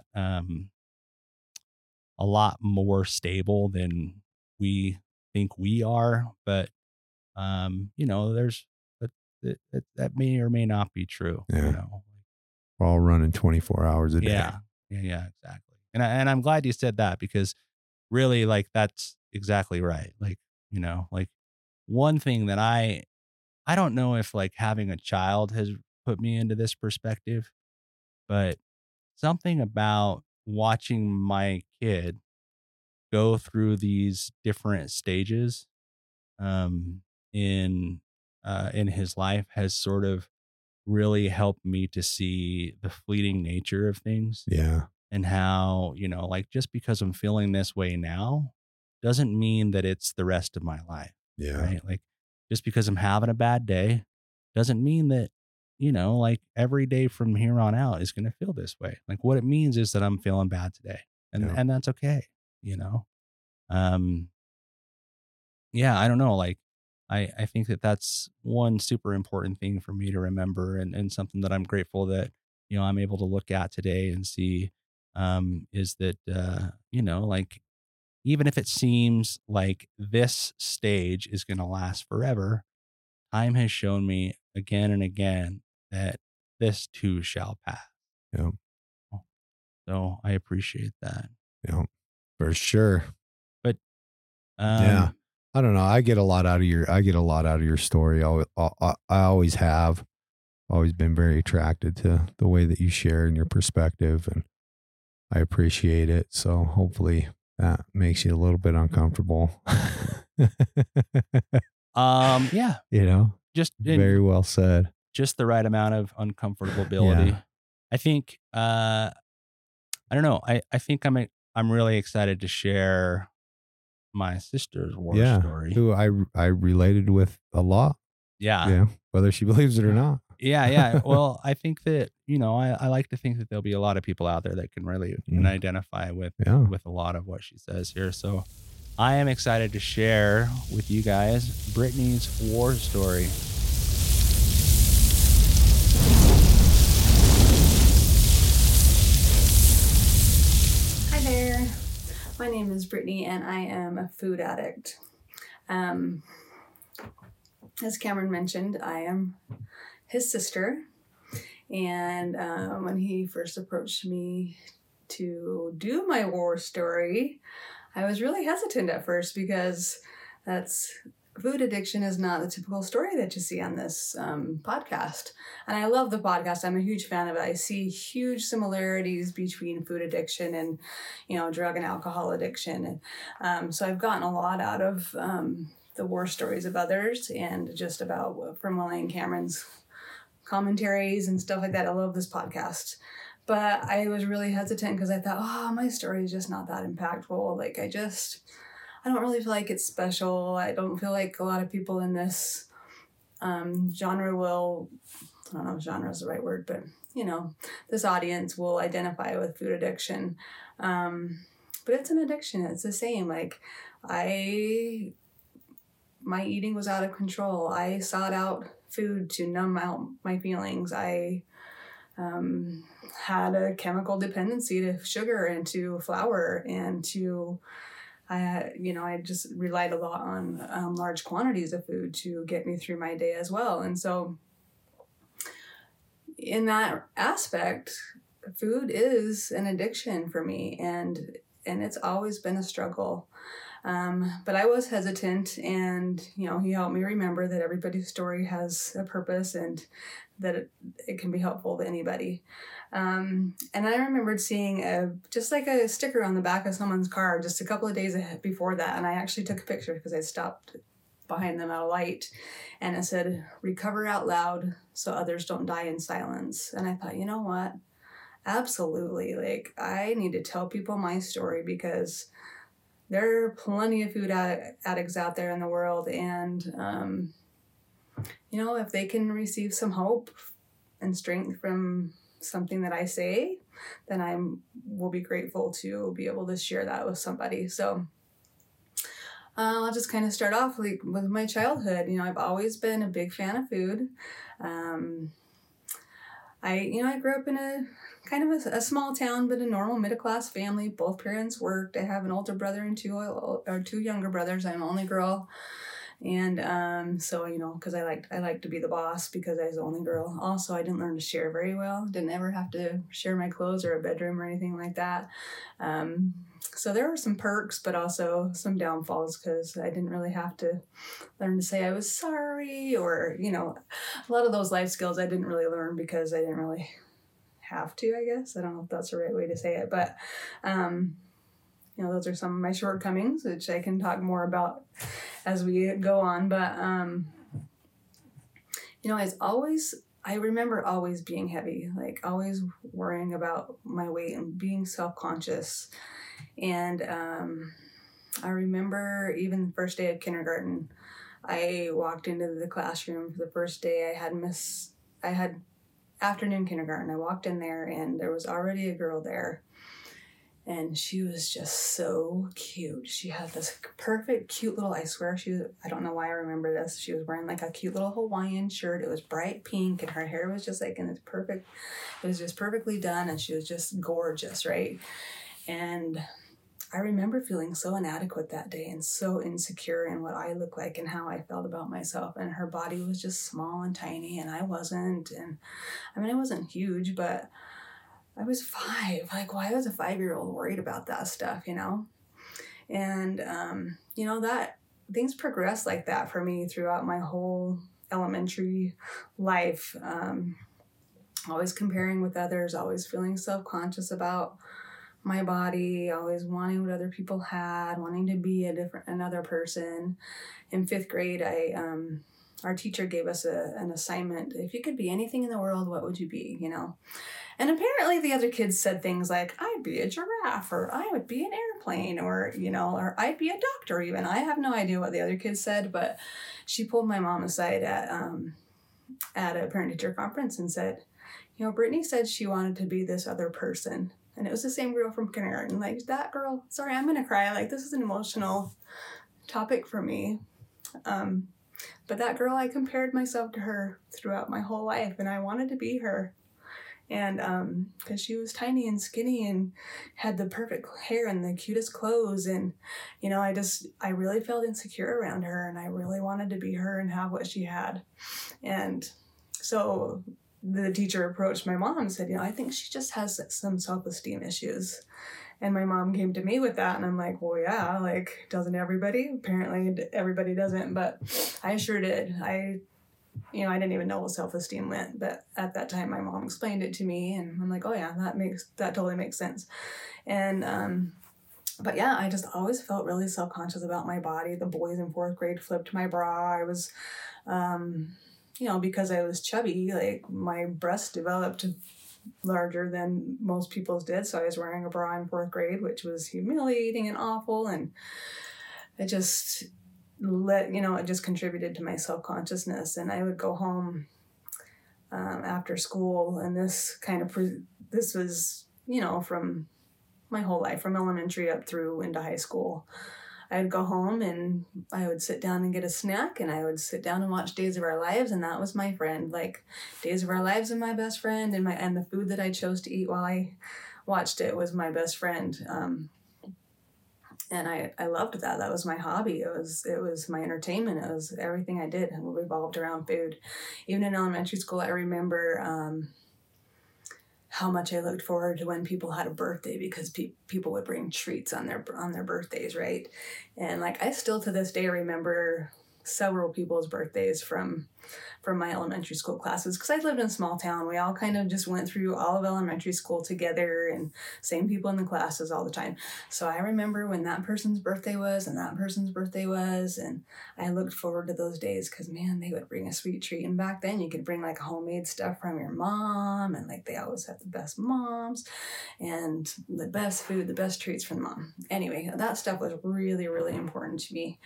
a lot more stable than we think we are. But there's that may or may not be true. Yeah. We're all running 24 hours a day. Yeah, exactly. And I'm glad you said that, because really, like, that's exactly right. Like, like one thing that I don't know if like having a child has put me into this perspective, but something about watching my kid go through these different stages um in in his life has sort of really helped me to see the fleeting nature of things. Yeah. And how, like, just because I'm feeling this way now doesn't mean that it's the rest of my life. Yeah. Right. Like, just because I'm having a bad day doesn't mean that, like every day from here on out is going to feel this way. Like, what it means is that I'm feeling bad today, and that's okay. Um, yeah, I don't know. Like, I think that that's one super important thing for me to remember, and something that I'm grateful that, I'm able to look at today and see, is that, like, even if it seems like this stage is going to last forever, time has shown me again and again that this too shall pass. Yeah. So I appreciate that. Yeah. For sure. But, yeah. I don't know. I get a lot out of your story. I always have always been very attracted to the way that you share and your perspective, and I appreciate it. So hopefully that makes you a little bit uncomfortable. Yeah, just very well said. Just the right amount of uncomfortability. Yeah. I think, I don't know. I think I'm really excited to share my sister's war story, who I related with a lot. Yeah. Whether she believes it or not. Yeah. Well, I think that, I like to think that there'll be a lot of people out there that can really can identify with a lot of what she says here. So I am excited to share with you guys Brittany's war story. Hi there. My name is Brittany, and I am a food addict. As Cameron mentioned, I am his sister. And when he first approached me to do my war story, I was really hesitant at first, because food addiction is not the typical story that you see on this podcast. And I love the podcast. I'm a huge fan of it. I see huge similarities between food addiction and, drug and alcohol addiction. And so I've gotten a lot out of the war stories of others, and just about from Willie and Cameron's commentaries and stuff like that. I love this podcast. But I was really hesitant because I thought, my story is just not that impactful. Like, I don't really feel like it's special. I don't feel like a lot of people in this genre will, I don't know if genre is the right word, but, this audience will identify with food addiction. But it's an addiction. It's the same. Like, my eating was out of control. I sought out food to numb out my feelings. I had a chemical dependency to sugar and to flour, and I just relied a lot on large quantities of food to get me through my day as well. And so in that aspect, food is an addiction for me, and it's always been a struggle. But I was hesitant, and, he helped me remember that everybody's story has a purpose and that it can be helpful to anybody. And I remembered seeing just like a sticker on the back of someone's car just a couple of days before that. And I actually took a picture because I stopped behind them at a light, and it said, "Recover out loud so others don't die in silence." And I thought, you know what? Absolutely. Like, I need to tell people my story because there are plenty of food addicts out there in the world. And, if they can receive some hope and strength from something that I say, then I will be grateful to be able to share that with somebody. So I'll just kind of start off with my childhood. I've always been a big fan of food. I grew up in a kind of a small town, but a normal middle-class family. Both parents worked. I have an older brother and two younger brothers. I'm the only girl. And so, because I like to be the boss because I was the only girl. Also, I didn't learn to share very well. Didn't ever have to share my clothes or a bedroom or anything like that. So there were some perks, but also some downfalls because I didn't really have to learn to say I was sorry or, a lot of those life skills I didn't really learn because I didn't really have to, I guess. I don't know if that's the right way to say it, but, those are some of my shortcomings, which I can talk more about as we go on. But, I remember always being heavy, like always worrying about my weight and being self-conscious. And I remember even the first day of kindergarten, I walked into the classroom for the first day. I had afternoon kindergarten. I walked in there and there was already a girl there. And she was just so cute. She had this perfect, cute little, I don't know why I remember this. She was wearing like a cute little Hawaiian shirt. It was bright pink and her hair was just like, it was just perfectly done. And she was just gorgeous, right? And I remember feeling so inadequate that day and so insecure in what I looked like and how I felt about myself. And her body was just small and tiny and I wasn't. And I wasn't huge, but I was 5. Like, why was a 5-year-old worried about that stuff, And, that things progressed like that for me throughout my whole elementary life. Always comparing with others, always feeling self-conscious about my body, always wanting what other people had, wanting to be another person. In 5th grade, our teacher gave us an assignment. If you could be anything in the world, what would you be, And apparently the other kids said things like, I'd be a giraffe, or I would be an airplane, or I'd be a doctor even. I have no idea what the other kids said, but she pulled my mom aside at a parent-teacher conference and said, Brittany said she wanted to be this other person. And it was the same girl from kindergarten. Like, that girl, sorry, I'm going to cry. Like, this is an emotional topic for me. But that girl, I compared myself to her throughout my whole life, and I wanted to be her. And because she was tiny and skinny and had the perfect hair and the cutest clothes. And, I really felt insecure around her, and I really wanted to be her and have what she had. And so the teacher approached my mom and said, I think she just has some self-esteem issues. And my mom came to me with that, and I'm like, well, yeah, like, doesn't everybody? Apparently everybody doesn't, but I sure did. I didn't even know what self-esteem meant, but at that time my mom explained it to me, and I'm like, oh yeah, that totally makes sense. And, but yeah, I just always felt really self-conscious about my body. The boys in 4th grade flipped my bra. I was, because I was chubby, like, my breasts developed larger than most people's did. So I was wearing a bra in 4th grade, which was humiliating and awful. And it just it just contributed to my self-consciousness. And I would go home after school, and this was, from my whole life, from elementary up through into high school. I'd go home and I would sit down and get a snack, and I would sit down and watch Days of Our Lives, and that was my friend. Like, Days of Our Lives and my best friend, and the food that I chose to eat while I watched it was my best friend. And I loved that. That was my hobby. It was my entertainment. It was everything I did revolved around food. Even in elementary school, I remember how much I looked forward to when people had a birthday, because people would bring treats on their birthdays, right? And like, I still to this day remember several people's birthdays from my elementary school classes, because I lived in a small town. We all kind of just went through all of elementary school together, and same people in the classes all the time. So I remember when that person's birthday was and that person's birthday was, and I looked forward to those days, because man, they would bring a sweet treat. And back then you could bring like homemade stuff from your mom, and like they always had the best moms and the best food, the best treats from mom. Anyway, that stuff was really, really important to me.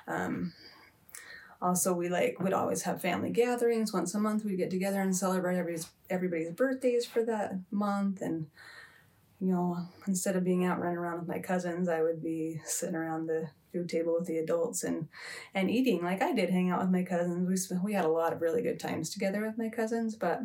Also, we would always have family gatherings. Once a month, we'd get together and celebrate everybody's birthdays for that month. And, instead of being out running around with my cousins, I would be sitting around the food table with the adults and eating like I did, hang out with my cousins. We had a lot of really good times together with my cousins, but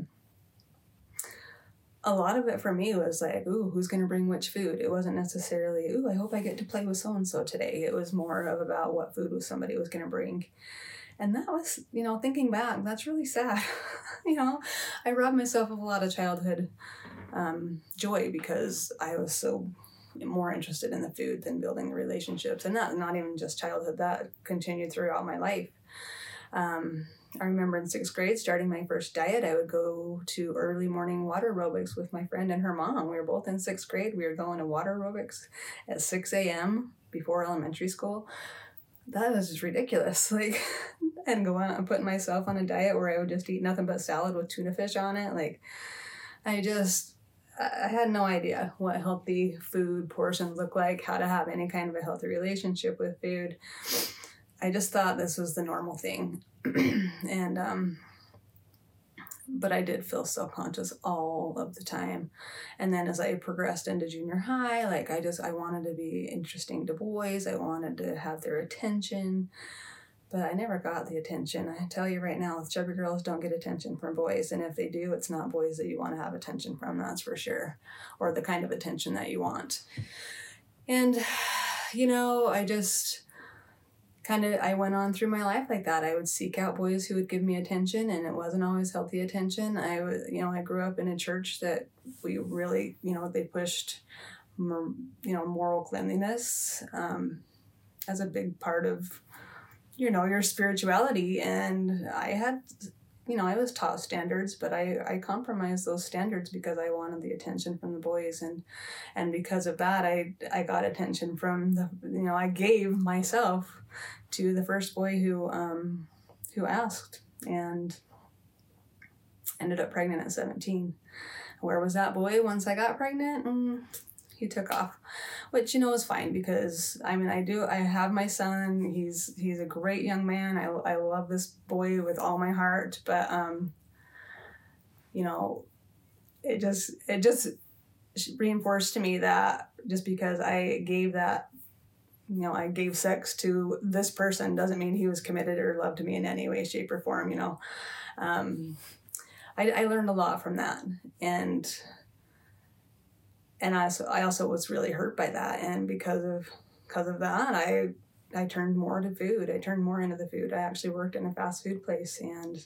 a lot of it for me was like, ooh, who's going to bring which food? It wasn't necessarily, ooh, I hope I get to play with so-and-so today. It was more of about what food somebody was going to bring. And that was, thinking back, that's really sad. I robbed myself of a lot of childhood joy because I was so more interested in the food than building the relationships. And that, not even just childhood, that continued throughout my life. I remember in 6th grade, starting my first diet, I would go to early morning water aerobics with my friend and her mom. We were both in 6th grade. We were going to water aerobics at 6 a.m. before elementary school. That was just ridiculous. And go on and put myself on a diet where I would just eat nothing but salad with tuna fish on it. I had no idea what healthy food portions look like, how to have any kind of a healthy relationship with food. I just thought this was the normal thing. But I did feel self-conscious all of the time. And then as I progressed into junior high, I wanted to be interesting to boys. I wanted to have their attention, but I never got the attention. I tell you right now, chubby girls don't get attention from boys. And if they do, it's not boys that you want to have attention from, that's for sure. Or the kind of attention that you want. And, I just I went on through my life like that. I would seek out boys who would give me attention, and it wasn't always healthy attention. I grew up in a church that we really, they pushed, moral cleanliness as a big part of, your spirituality. And I had, I was taught standards, but I compromised those standards because I wanted the attention from the boys. And because of that, I got attention from I gave myself to the first boy who asked, and ended up pregnant at 17. Where was that boy once I got pregnant? He took off, which, is fine, because I have my son. He's a great young man. I love this boy with all my heart, but, it just reinforced to me that just because I gave that, I gave sex to this person doesn't mean he was committed or loved me in any way, shape, or form, I learned a lot from that. And I also was really hurt by that. And because of that, I turned more to food. I turned more into the food. I actually worked in a fast food place, and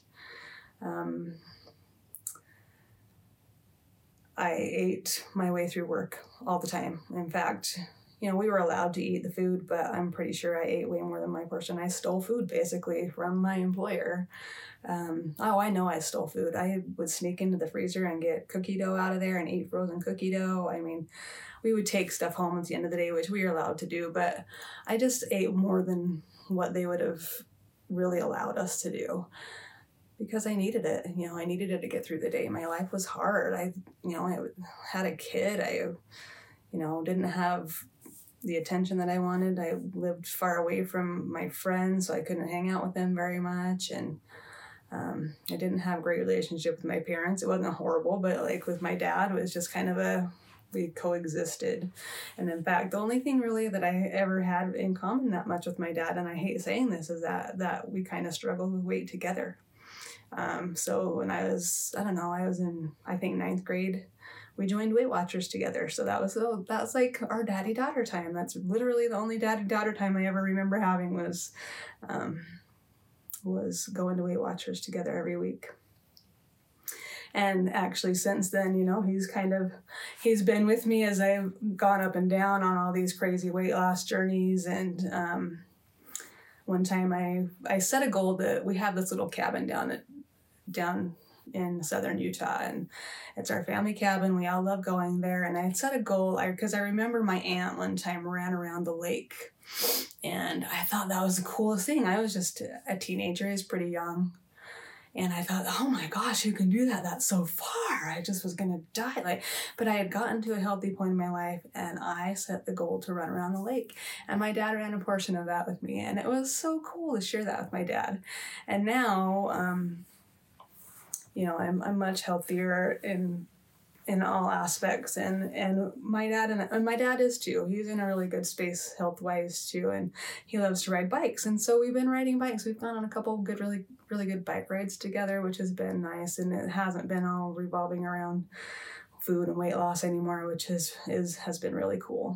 I ate my way through work all the time. In fact, we were allowed to eat the food, but I'm pretty sure I ate way more than my portion. I stole food basically from my employer. I know I stole food. I would sneak into the freezer and get cookie dough out of there and eat frozen cookie dough. We would take stuff home at the end of the day, which we were allowed to do, but I just ate more than what they would have really allowed us to do, because I needed it. I needed it to get through the day. My life was hard. I had a kid. I, didn't have the attention that I wanted. I lived far away from my friends, so I couldn't hang out with them very much. And I didn't have a great relationship with my parents. It wasn't horrible, but with my dad, it was just kind of we coexisted. And in fact, the only thing really that I ever had in common that much with my dad, and I hate saying this, is that we kind of struggled with weight together. So when I was in, I think, 9th grade, we joined Weight Watchers together. So that's like our daddy-daughter time. That's literally the only daddy-daughter time I ever remember having was going to Weight Watchers together every week. And actually since then, he's been with me as I've gone up and down on all these crazy weight loss journeys. And one time I set a goal that we have this little cabin down in southern Utah, and it's our family cabin. We all love going there. And I set a goal because I remember my aunt one time ran around the lake, and I thought that was the coolest thing. I was just a teenager. I was pretty young. And I thought, oh my gosh, who can do that? That's so far. I just was going to die. But I had gotten to a healthy point in my life, and I set the goal to run around the lake. And my dad ran a portion of that with me. And it was so cool to share that with my dad. And now, I'm much healthier in all aspects, and my dad is too. He's in a really good space health wise too, and he loves to ride bikes. And so we've been riding bikes. We've gone on a couple of good, really, really good bike rides together, which has been nice. And it hasn't been all revolving around food and weight loss anymore, which has been really cool.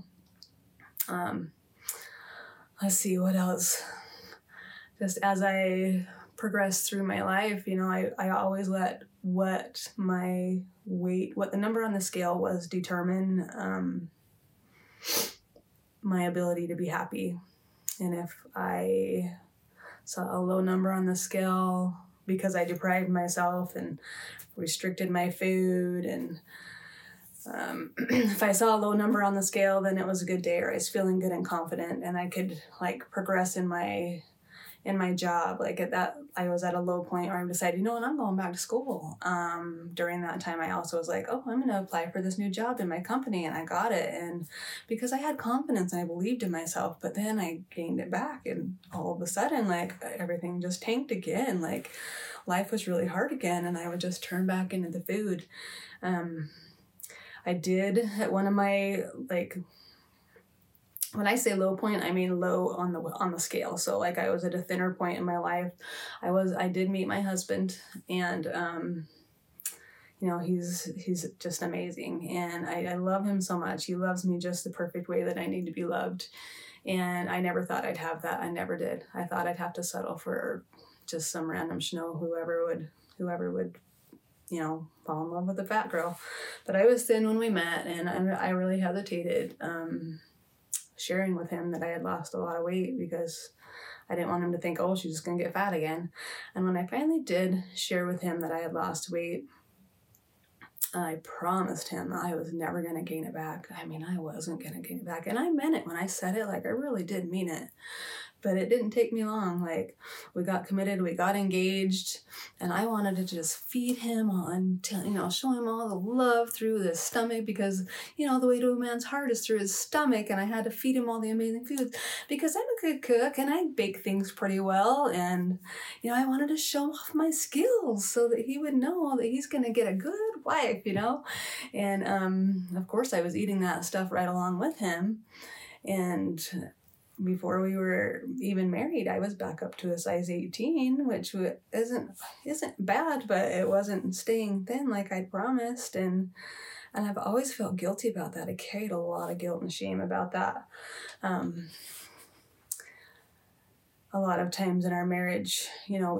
Let's see what else. Just as I progressed through my life, I always let what the number on the scale was determine my ability to be happy. And if I saw a low number on the scale because I deprived myself and restricted my food, and if I saw a low number on the scale, then it was a good day, or I was feeling good and confident, and I could progress in my job. At that, I was at a low point where I decided, I'm going back to school. During that time, I also was like, I'm going to apply for this new job in my company, and I got it. And because I had confidence and I believed in myself, but then I gained it back, and all of a sudden, everything just tanked again. Life was really hard again, and I would just turn back into the food. I did at one of my, when I say low point, I mean low on the scale. So I was at a thinner point in my life. I did meet my husband, and he's just amazing, and I love him so much. He loves me just the perfect way that I need to be loved. And I never thought I'd have that. I never did. I thought I'd have to settle for just some random schno, whoever would fall in love with a fat girl. But I was thin when we met, and I really hesitated sharing with him that I had lost a lot of weight, because I didn't want him to think, she's just going to get fat again. And when I finally did share with him that I had lost weight, I promised him I was never going to gain it back. I wasn't going to gain it back. And I meant it when I said it. I really did mean it. But it didn't take me long. We got committed, we got engaged, and I wanted to just feed him on, show him all the love through the stomach, because, the way to a man's heart is through his stomach, and I had to feed him all the amazing foods because I'm a good cook and I bake things pretty well, and, I wanted to show off my skills so that he would know that he's going to get a good wife, And, of course, I was eating that stuff right along with him, and before we were even married, I was back up to a size 18, which isn't bad, but it wasn't staying thin like I promised. And I've always felt guilty about that. I carried a lot of guilt and shame about that. A lot of times in our marriage, now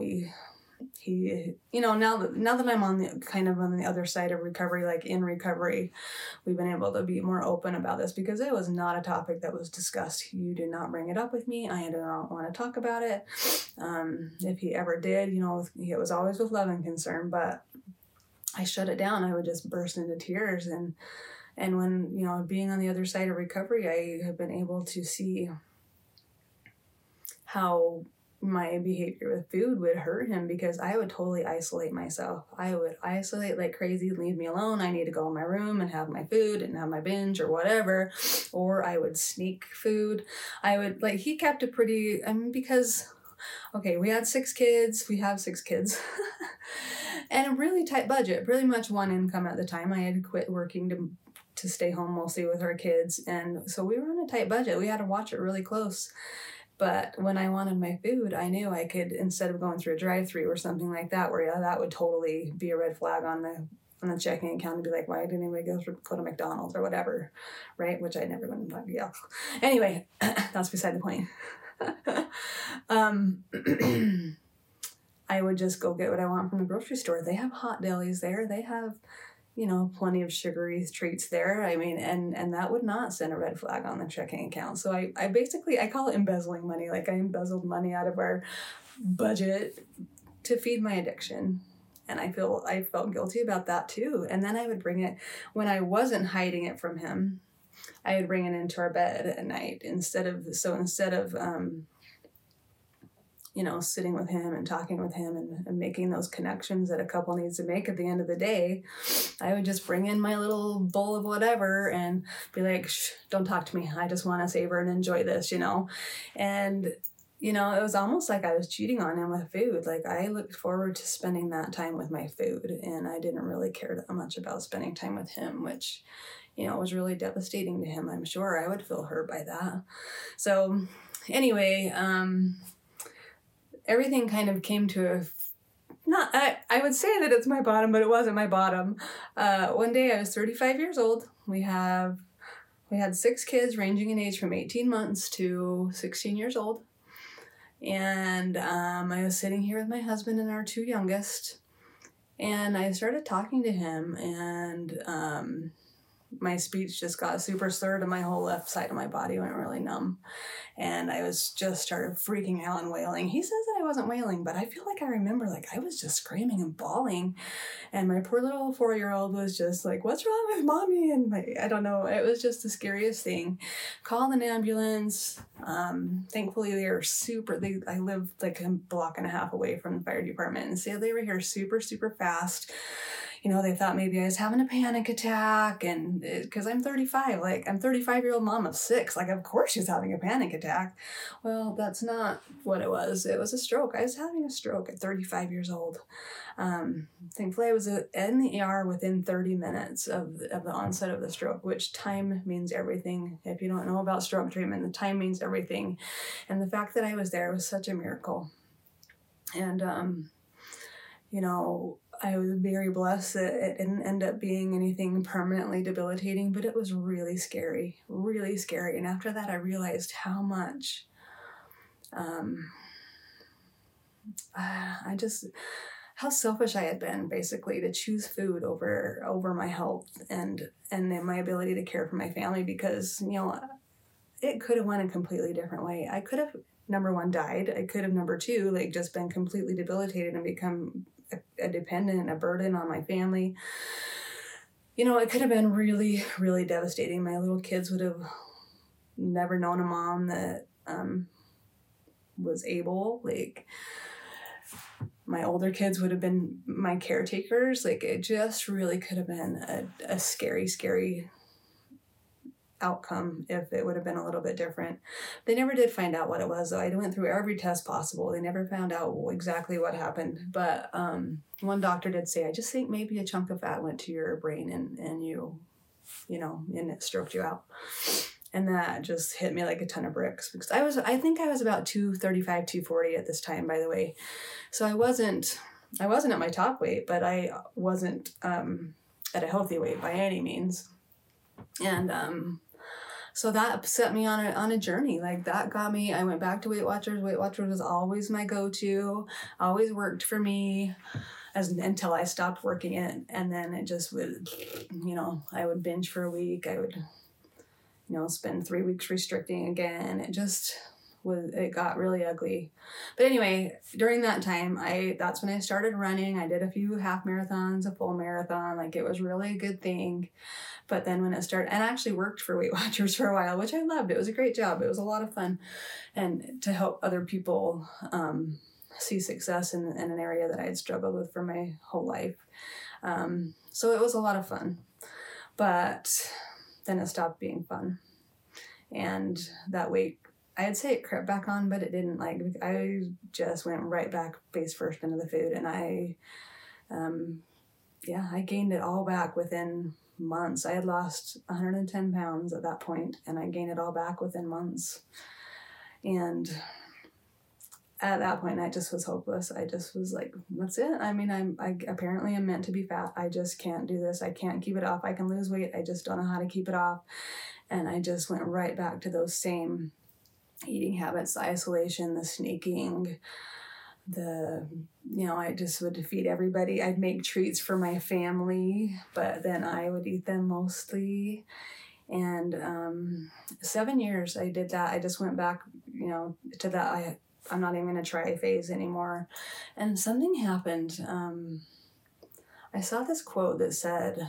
that I'm on the other side of recovery, in recovery, we've been able to be more open about this, because it was not a topic that was discussed. You did not bring it up with me. I do not want to talk about it. If he ever did, it was always with love and concern, but I shut it down. I would just burst into tears. And when, being on the other side of recovery, I have been able to see how my behavior with food would hurt him, because I would totally isolate myself. I would isolate like crazy, leave me alone. I need to go in my room and have my food and have my binge or whatever. Or I would sneak food. He kept a pretty, because, we had 6 kids. We have 6 kids. And a really tight budget, pretty much one income at the time. I had quit working to stay home mostly with our kids. And so we were on a tight budget. We had to watch it really close. But when I wanted my food, I knew I could, instead of going through a drive-thru or something like that, where that would totally be a red flag on the checking account, and be like, why didn't anybody go to McDonald's or whatever, right? Which I never went to. Yeah. Anyway, that's beside the point. I would just go get what I want from the grocery store. They have hot delis there. They have, plenty of sugary treats there. I mean, and that would not send a red flag on the checking account. So I basically, I call it embezzling money. Like I embezzled money out of our budget to feed my addiction. And I felt guilty about that too. And then I would bring it, when I wasn't hiding it from him, I would bring it into our bed at night instead of sitting with him and talking with him and making those connections that a couple needs to make at the end of the day. I would just bring in my little bowl of whatever and be like, shh, don't talk to me. I just want to savor and enjoy this, And, it was almost like I was cheating on him with food. Like I looked forward to spending that time with my food, and I didn't really care that much about spending time with him, which, was really devastating to him. I'm sure I would feel hurt by that. So anyway, everything kind of came to I would say that it's my bottom, but it wasn't my bottom. One day I was 35 years old. We had 6 kids ranging in age from 18 months to 16 years old. And I was sitting here with my husband and our 2 youngest, and I started talking to him, and my speech just got super slurred and my whole left side of my body went really numb. And I started freaking out and wailing. He says that I wasn't wailing, but I feel like I remember like I was just screaming and bawling. And my poor little 4-year-old was just like, what's wrong with mommy? And I don't know. It was just the scariest thing. Called an ambulance. Thankfully I live like a block and a half away from the fire department. And so they were here super, super fast. They thought maybe I was having a panic attack, and because I'm 35, like I'm 35-year-old mom of 6, like of course she's having a panic attack. Well, that's not what it was. It was a stroke. I was having a stroke at 35 years old. Thankfully I was in the ER within 30 minutes of the onset of the stroke, which time means everything. If you don't know about stroke treatment, the time means everything. And the fact that I was there was such a miracle. And, I was very blessed that it didn't end up being anything permanently debilitating, but it was really scary, really scary. And after that, I realized how much, how selfish I had been, basically, to choose food over my health and my ability to care for my family, because, it could have went a completely different way. I could have, number 1, died. I could have, number 2, like just been completely debilitated and become a dependent, a burden on my family. It could have been really, really devastating. My little kids would have never known a mom that was able. Like, my older kids would have been my caretakers. Like, it just really could have been a scary, scary outcome if it would have been a little bit different. They never did find out what it was, though. I went through every test possible. They never found out exactly what happened. But one doctor did say, I just think maybe a chunk of fat went to your brain and and it stroked you out. And that just hit me like a ton of bricks, because I think I was about 235, 240 at this time, by the way. So I wasn't at my top weight, but I wasn't at a healthy weight by any means. And so that set me on a journey. Like, that got me, I went back to Weight Watchers. Weight Watchers was always my go-to, always worked for me until I stopped working it. And then it just would, I would binge for a week. I would, spend 3 weeks restricting again. It got really ugly. But anyway, during that time, that's when I started running. I did a few half marathons, a full marathon. Like, it was really a good thing. But then when it started, and I actually worked for Weight Watchers for a while, which I loved. It was a great job. It was a lot of fun. And to help other people see success in an area that I had struggled with for my whole life. So it was a lot of fun. But then it stopped being fun. And that weight, I'd say it crept back on, but it didn't. Like, I just went right back face first into the food. And I gained it all back within months. I had lost 110 pounds at that point, and I gained it all back within months. And at that point, I just was hopeless. I just was like, that's it. I mean, I apparently am meant to be fat. I just can't do this. I can't keep it off. I can lose weight. I just don't know how to keep it off. And I just went right back to those same eating habits, the isolation, the sneaking, I just would feed everybody. I'd make treats for my family, but then I would eat them mostly. And 7 years I did that. I just went back, to that. I'm not even going to try phase anymore. And something happened. I saw this quote that said,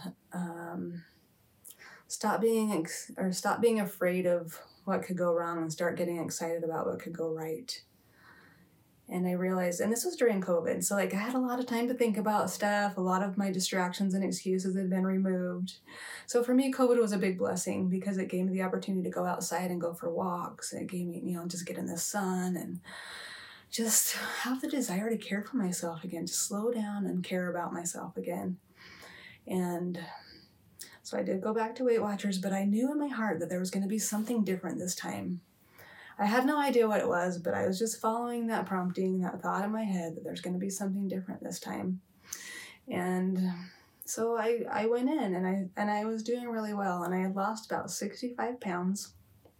stop being afraid of what could go wrong and start getting excited about what could go right. And I realized, and this was during COVID, so I had a lot of time to think about stuff. A lot of my distractions and excuses had been removed. So for me, COVID was a big blessing because it gave me the opportunity to go outside and go for walks. It gave me, just get in the sun and just have the desire to care for myself again, to slow down and care about myself again. And so I did go back to Weight Watchers, but I knew in my heart that there was going to be something different this time. I had no idea what it was, but I was just following that prompting, that thought in my head that there's going to be something different this time. And so I went in and I was doing really well, and I had lost about 65 pounds.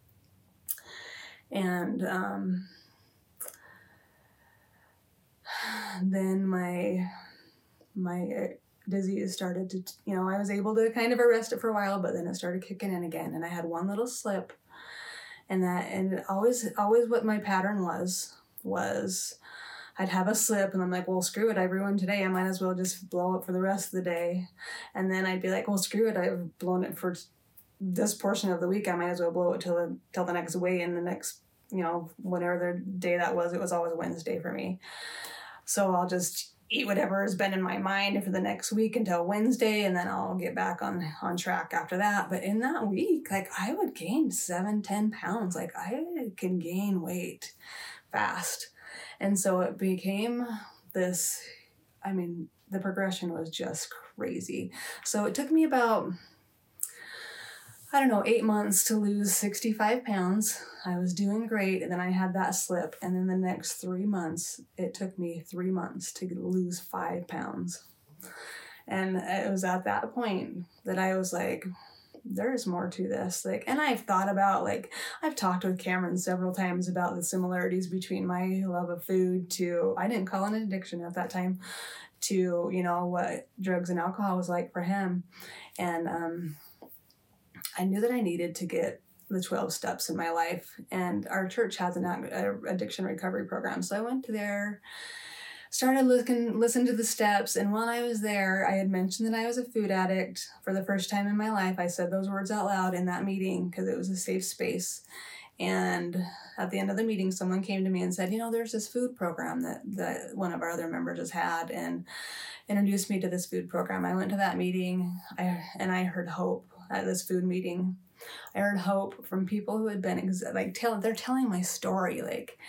And then my disease started to, I was able to kind of arrest it for a while, but then it started kicking in again, and I had one little slip. And always what my pattern was I'd have a slip and I'm like, well, screw it, I ruined today, I might as well just blow it for the rest of the day. And then I'd be like, well, screw it, I've blown it for this portion of the week, I might as well blow it till the next weigh in, the next, whatever the day that was. It was always Wednesday for me. So I'll just eat whatever has been in my mind for the next week until Wednesday, and then I'll get back on track after that. But in that week, I would gain 7-10 pounds. I can gain weight fast. And so it became this, the progression was just crazy. So it took me about, 8 months to lose 65 pounds. I was doing great, and then I had that slip. And then the next 3 months, it took me 3 months to lose 5 pounds. And it was at that point that I was like, there's more to this. And I've thought about, I've talked with Cameron several times about the similarities between my love of food to, I didn't call it an addiction at that time, to, what drugs and alcohol was like for him. And, I knew that I needed to get the 12 steps in my life, and our church has an addiction recovery program. So I went to there, started listening to the steps. And while I was there, I had mentioned that I was a food addict for the first time in my life. I said those words out loud in that meeting because it was a safe space. And at the end of the meeting, someone came to me and said, there's this food program that one of our other members has had, and introduced me to this food program. I went to that meeting, and I heard hope at this food meeting. I heard hope from people who had been they're telling my story.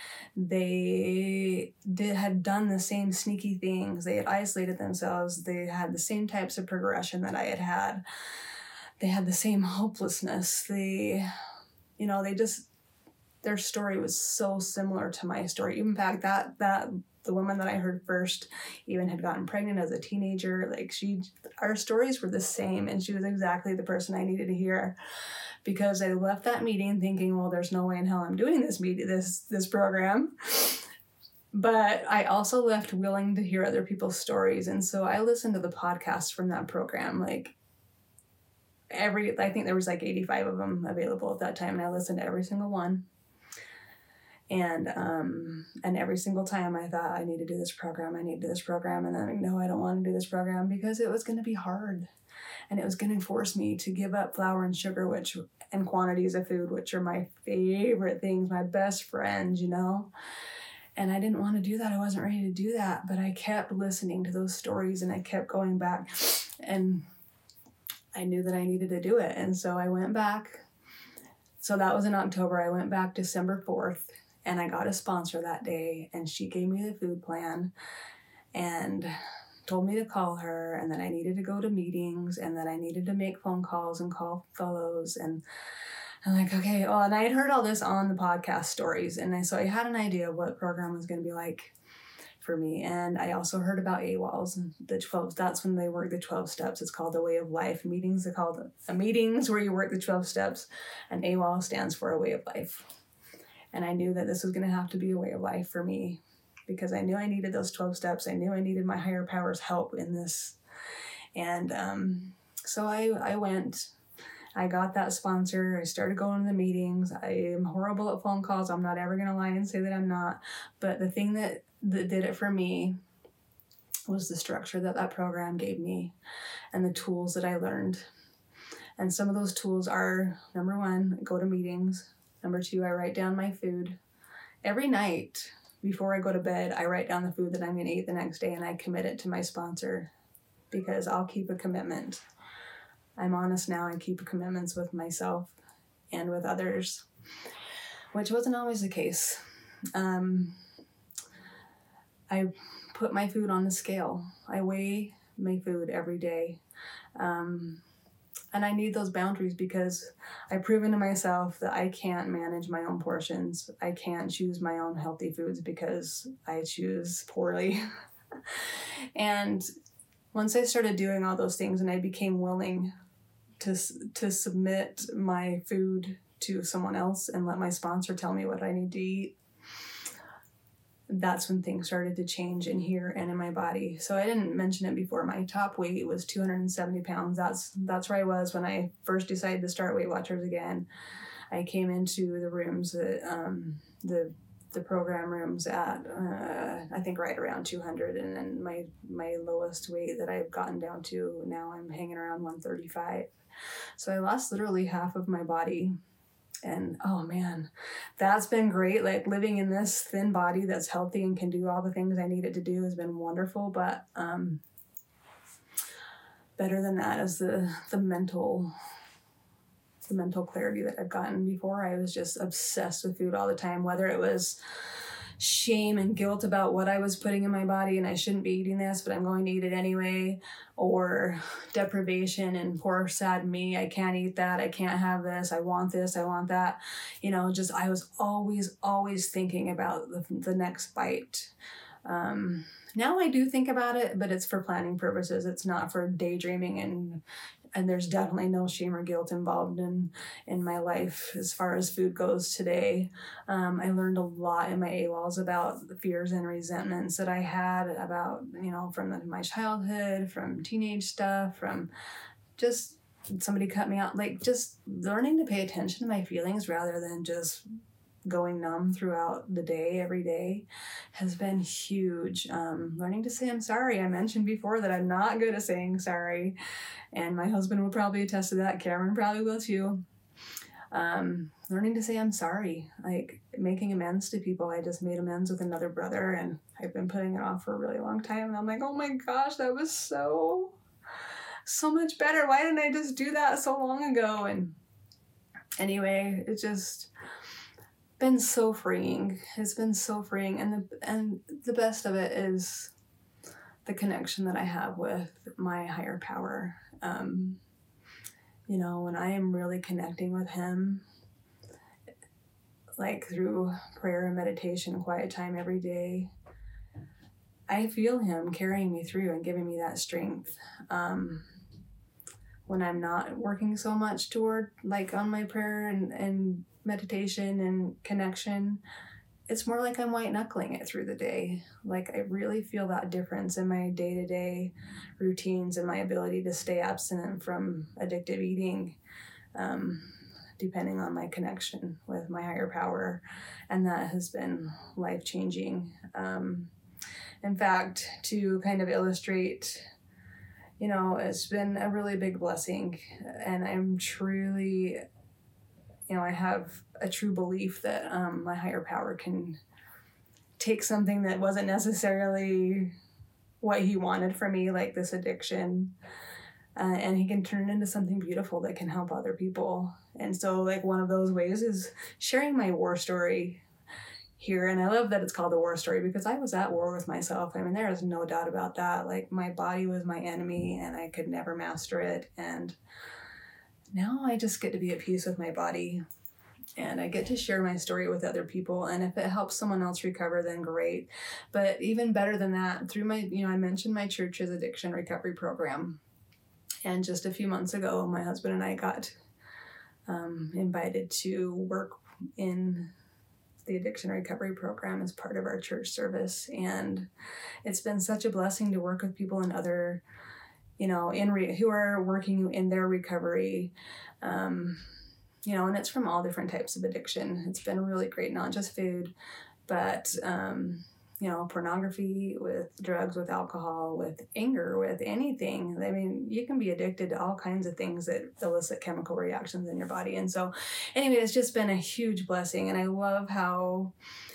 They had done the same sneaky things. They had isolated themselves. They had the same types of progression that I had had. They had the same hopelessness. Their story was so similar to my story. In fact, that the woman that I heard first even had gotten pregnant as a teenager. Our stories were the same, and she was exactly the person I needed to hear, because I left that meeting thinking, well, there's no way in hell I'm doing this program. But I also left willing to hear other people's stories. And so I listened to the podcasts from that program, I think there was 85 of them available at that time, and I listened to every single one. And every single time I thought, I need to do this program. And then, no, I don't want to do this program, because it was going to be hard. And it was going to force me to give up flour and sugar, and quantities of food, which are my favorite things, my best friends, And I didn't want to do that. I wasn't ready to do that. But I kept listening to those stories, and I kept going back. And I knew that I needed to do it. And so I went back. So that was in October. I went back December 4th. And I got a sponsor that day, and she gave me the food plan and told me to call her, and that I needed to go to meetings, and that I needed to make phone calls and call fellows. And I'm like, okay. Oh, and I had heard all this on the podcast stories. And so I had an idea of what the program was going to be like for me. And I also heard about AWOLs, and the 12. That's when they work the 12 steps. It's called the Way of Life. Meetings are called meetings where you work the 12 steps, and AWOL stands for a way of life. And I knew that this was going to have to be a way of life for me. because I knew I needed those 12 steps. I knew I needed my higher power's help in this. And so I went. I got that sponsor. I started going to the meetings. I am horrible at phone calls. I'm not ever going to lie and say that I'm not. But the thing that did it for me was the structure that program gave me and the tools that I learned. And some of those tools are, number one, go to meetings. Number two, I write down my food. Every night before I go to bed, I write down the food that I'm going to eat the next day, and I commit it to my sponsor because I'll keep a commitment. I'm honest now. I keep commitments with myself and with others, which wasn't always the case. I put my food on the scale. I weigh my food every day. And I need those boundaries because I've proven to myself that I can't manage my own portions. I can't choose my own healthy foods because I choose poorly. And once I started doing all those things and I became willing to submit my food to someone else and let my sponsor tell me what I need to eat, that's when things started to change in here and in my body. So I didn't mention it before. My top weight was 270 pounds. That's where I was when I first decided to start Weight Watchers again. I came into the rooms, the program rooms at, I think right around 200. And then my lowest weight that I've gotten down to now, I'm hanging around 135. So I lost literally half of my body. And oh man, that's been great. Like living in this thin body that's healthy and can do all the things I need it to do has been wonderful. But better than that is the mental clarity that I've gotten. Before, I was just obsessed with food all the time, whether it was shame and guilt about what I was putting in my body and I shouldn't be eating this, but I'm going to eat it anyway, or deprivation and poor sad me, I can't eat that, I can't have this, I want that. Just I was always thinking about the next bite. Now I do think about it, but it's for planning purposes. It's not for daydreaming, and there's definitely no shame or guilt involved in my life as far as food goes today. I learned a lot in my AWOLs about the fears and resentments that I had about, from my childhood, from teenage stuff, from just somebody cut me out, like just learning to pay attention to my feelings rather than just going numb throughout the day, every day, has been huge. Learning to say I'm sorry. I mentioned before that I'm not good at saying sorry, and my husband will probably attest to that. Cameron probably will too. Learning to say I'm sorry, like making amends to people. I just made amends with another brother, and I've been putting it off for a really long time, and I'm like, oh my gosh, that was so much better. Why didn't I just do that so long ago? And anyway, it's just been so freeing. It's been so freeing, and the best of it is the connection that I have with my higher power. When I am really connecting with him, like through prayer and meditation, quiet time every day, I feel him carrying me through and giving me that strength. When I'm not working so much toward, like, on my prayer and meditation and connection, it's more like I'm white knuckling it through the day. Like, I really feel that difference in my day-to-day routines and my ability to stay abstinent from addictive eating, depending on my connection with my higher power. And that has been life-changing. In fact, to kind of illustrate, it's been a really big blessing, and I'm truly, I have a true belief that my higher power can take something that wasn't necessarily what he wanted for me, like this addiction, and he can turn it into something beautiful that can help other people. And so, like, one of those ways is sharing my war story here. And I love that it's called the war story because I was at war with myself. I mean, there is no doubt about that. Like, my body was my enemy and I could never master it. And now I just get to be at peace with my body, and I get to share my story with other people. And if it helps someone else recover, then great. But even better than that, through my, I mentioned my church's addiction recovery program. And just a few months ago, my husband and I got invited to work in the addiction recovery program as part of our church service. And it's been such a blessing to work with people in other, who are working in their recovery. And it's from all different types of addiction. It's been really great, not just food, but, pornography, with drugs, with alcohol, with anger, with anything. I mean, you can be addicted to all kinds of things that elicit chemical reactions in your body. And so anyway, it's just been a huge blessing. And I love how,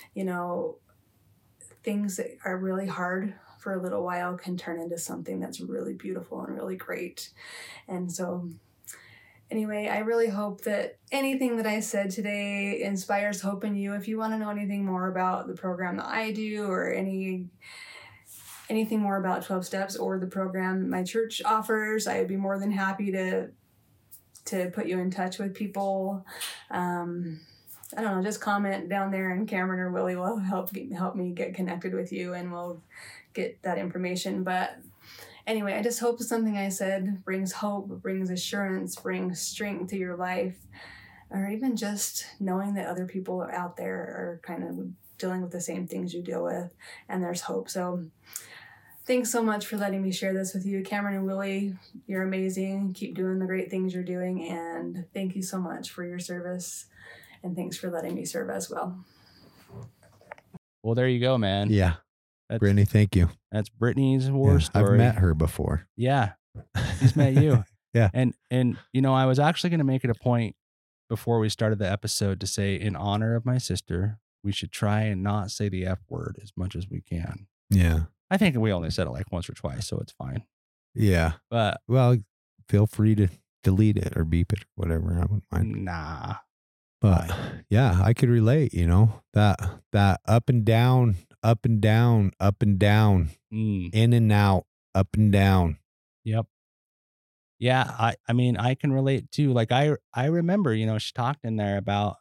things that are really hard for a little while can turn into something that's really beautiful and really great. And so anyway, I really hope that anything that I said today inspires hope in you. If you want to know anything more about the program that I do, or anything more about 12 Steps or the program my church offers, I would be more than happy to put you in touch with people. I don't know, just comment down there, and Cameron or Willie will help me get connected with you, and we'll get that information. But anyway, I just hope something I said brings hope, brings assurance, brings strength to your life, or even just knowing that other people are out there are kind of dealing with the same things you deal with, and there's hope. So thanks so much for letting me share this with you. Cameron and Willie, you're amazing. Keep doing the great things you're doing, and thank you so much for your service, and thanks for letting me serve as well. Well, there you go, man. Yeah. That's, Brittany, thank you. That's Brittany's war story. I've met her before. Yeah. She's met you. Yeah. And I was actually going to make it a point before we started the episode to say, in honor of my sister, we should try and not say the F word as much as we can. Yeah. I think we only said it like once or twice, so it's fine. Yeah. But well, feel free to delete it or beep it or whatever. I wouldn't mind. Nah. But yeah, I could relate, that up and down, up and down, up and down, in and out, up and down. Yep. Yeah. I mean, I can relate too. Like I remember, she talked in there about,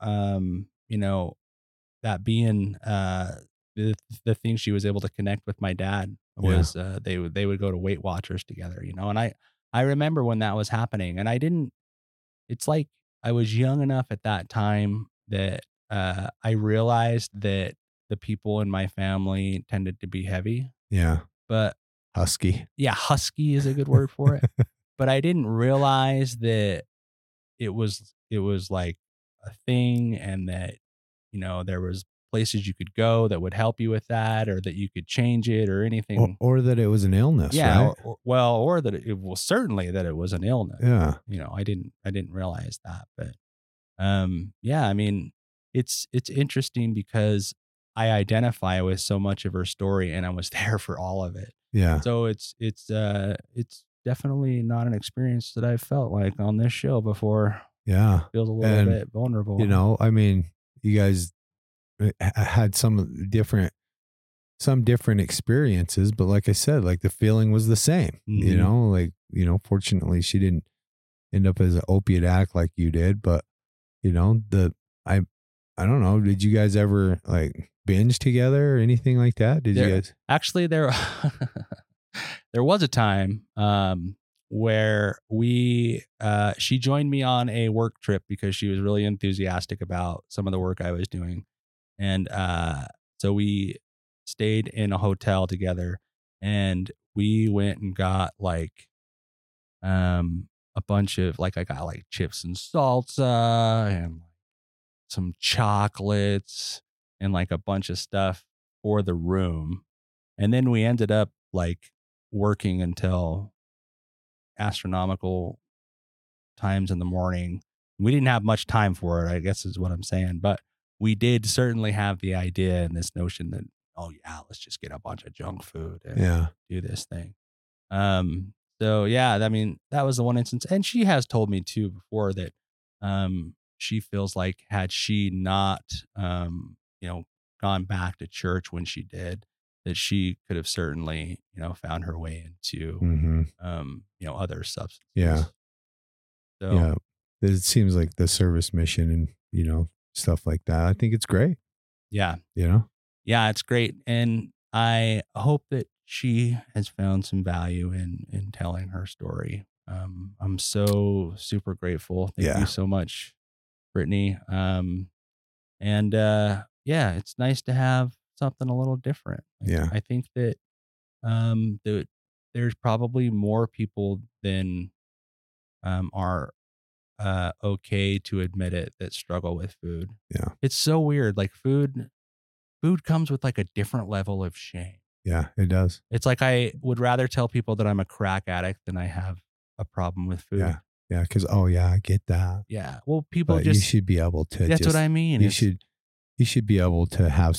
that being, the thing she was able to connect with my dad was, they would go to Weight Watchers together, and I remember when that was happening, and it's like I was young enough at that time that, I realized that the people in my family tended to be heavy. Yeah. But husky. Yeah. Husky is a good word for it. But I didn't realize that it was like a thing, and that, there was places you could go that would help you with that, or that you could change it or anything. Or that it was an illness. Yeah. Right? Or that it was certainly that it was an illness. Yeah. I didn't realize that, but, yeah, I mean, it's interesting because I identify with so much of her story, and I was there for all of it. Yeah. So it's definitely not an experience that I've felt like on this show before. Yeah. Feels a little bit vulnerable. I mean, you guys had some different experiences, but like I said, like the feeling was the same, fortunately she didn't end up as an opiate addict like you did, but I don't know. Did you guys ever like binge together or anything like that? You guys? Actually, there was a time where she joined me on a work trip because she was really enthusiastic about some of the work I was doing. And so we stayed in a hotel together, and we went and got like a bunch of I got like chips and salsa and some chocolates and like a bunch of stuff for the room. And then we ended up like working until astronomical times in the morning. We didn't have much time for it, I guess is what I'm saying. But we did certainly have the idea and this notion that, oh yeah, let's just get a bunch of junk food and do this thing. So yeah, I mean, that was the one instance. And she has told me too before that, she feels like had she not, gone back to church when she did, that she could have certainly, found her way into, other substances. Yeah. So, yeah. It seems like the service mission and, stuff like that. I think it's great. Yeah. Yeah, it's great. And I hope that she has found some value in telling her story. I'm so super grateful. Thank you so much, Brittany. And yeah, it's nice to have something a little different. Yeah. I think that there's probably more people than are okay to admit it that struggle with food. Yeah. It's so weird. Like food comes with like a different level of shame. Yeah, it does. It's like I would rather tell people that I'm a crack addict than I have a problem with food. Yeah. Yeah. Because, oh, yeah, I get that. Yeah. Well, people But just, you should be able to. that's what I mean. You It's- should be able to have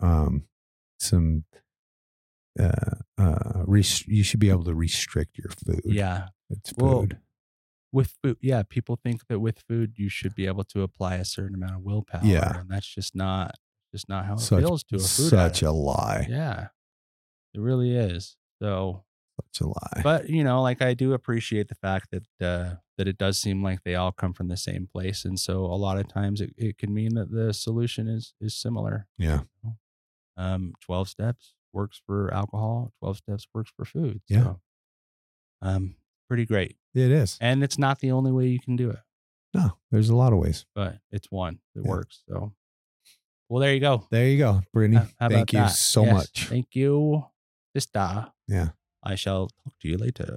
you should be able to restrict your food. Yeah. It's food. Well, with food, yeah, people think that with food you should be able to apply a certain amount of willpower. Yeah. And that's just not how it feels to a food such addict. a lie. Yeah. It really is. So, Such a lie. but like I do appreciate the fact that that it does seem like they all come from the same place, and so a lot of times it can mean that the solution is similar. Yeah. 12 steps works for alcohol. 12 steps works for food. Yeah. So, pretty great, It is. and it's not the only way you can do it, No, there's a lot of ways. but it's one that Yeah. works. So, well, there you go. There you go, Brittany. How about Thank you that? so Yes, much. Thank you, sister. Yeah. I shall talk to you later.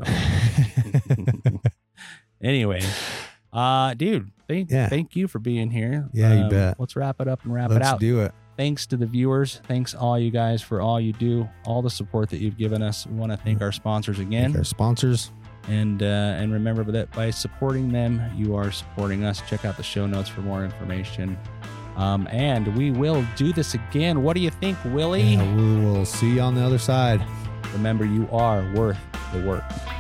Anyway, dude, thank you for being here. Yeah, you bet. Let's wrap it up and wrap it Let's out. do it. Thanks to the viewers. Thanks all you guys for all you do, all the support that you've given us. We want to thank our sponsors again. Thank our sponsors. And remember that by supporting them, you are supporting us. Check out the show notes for more information. And we will do this again. What do you think, Willie? Yeah, we will see you on the other side. Remember, you are worth the work.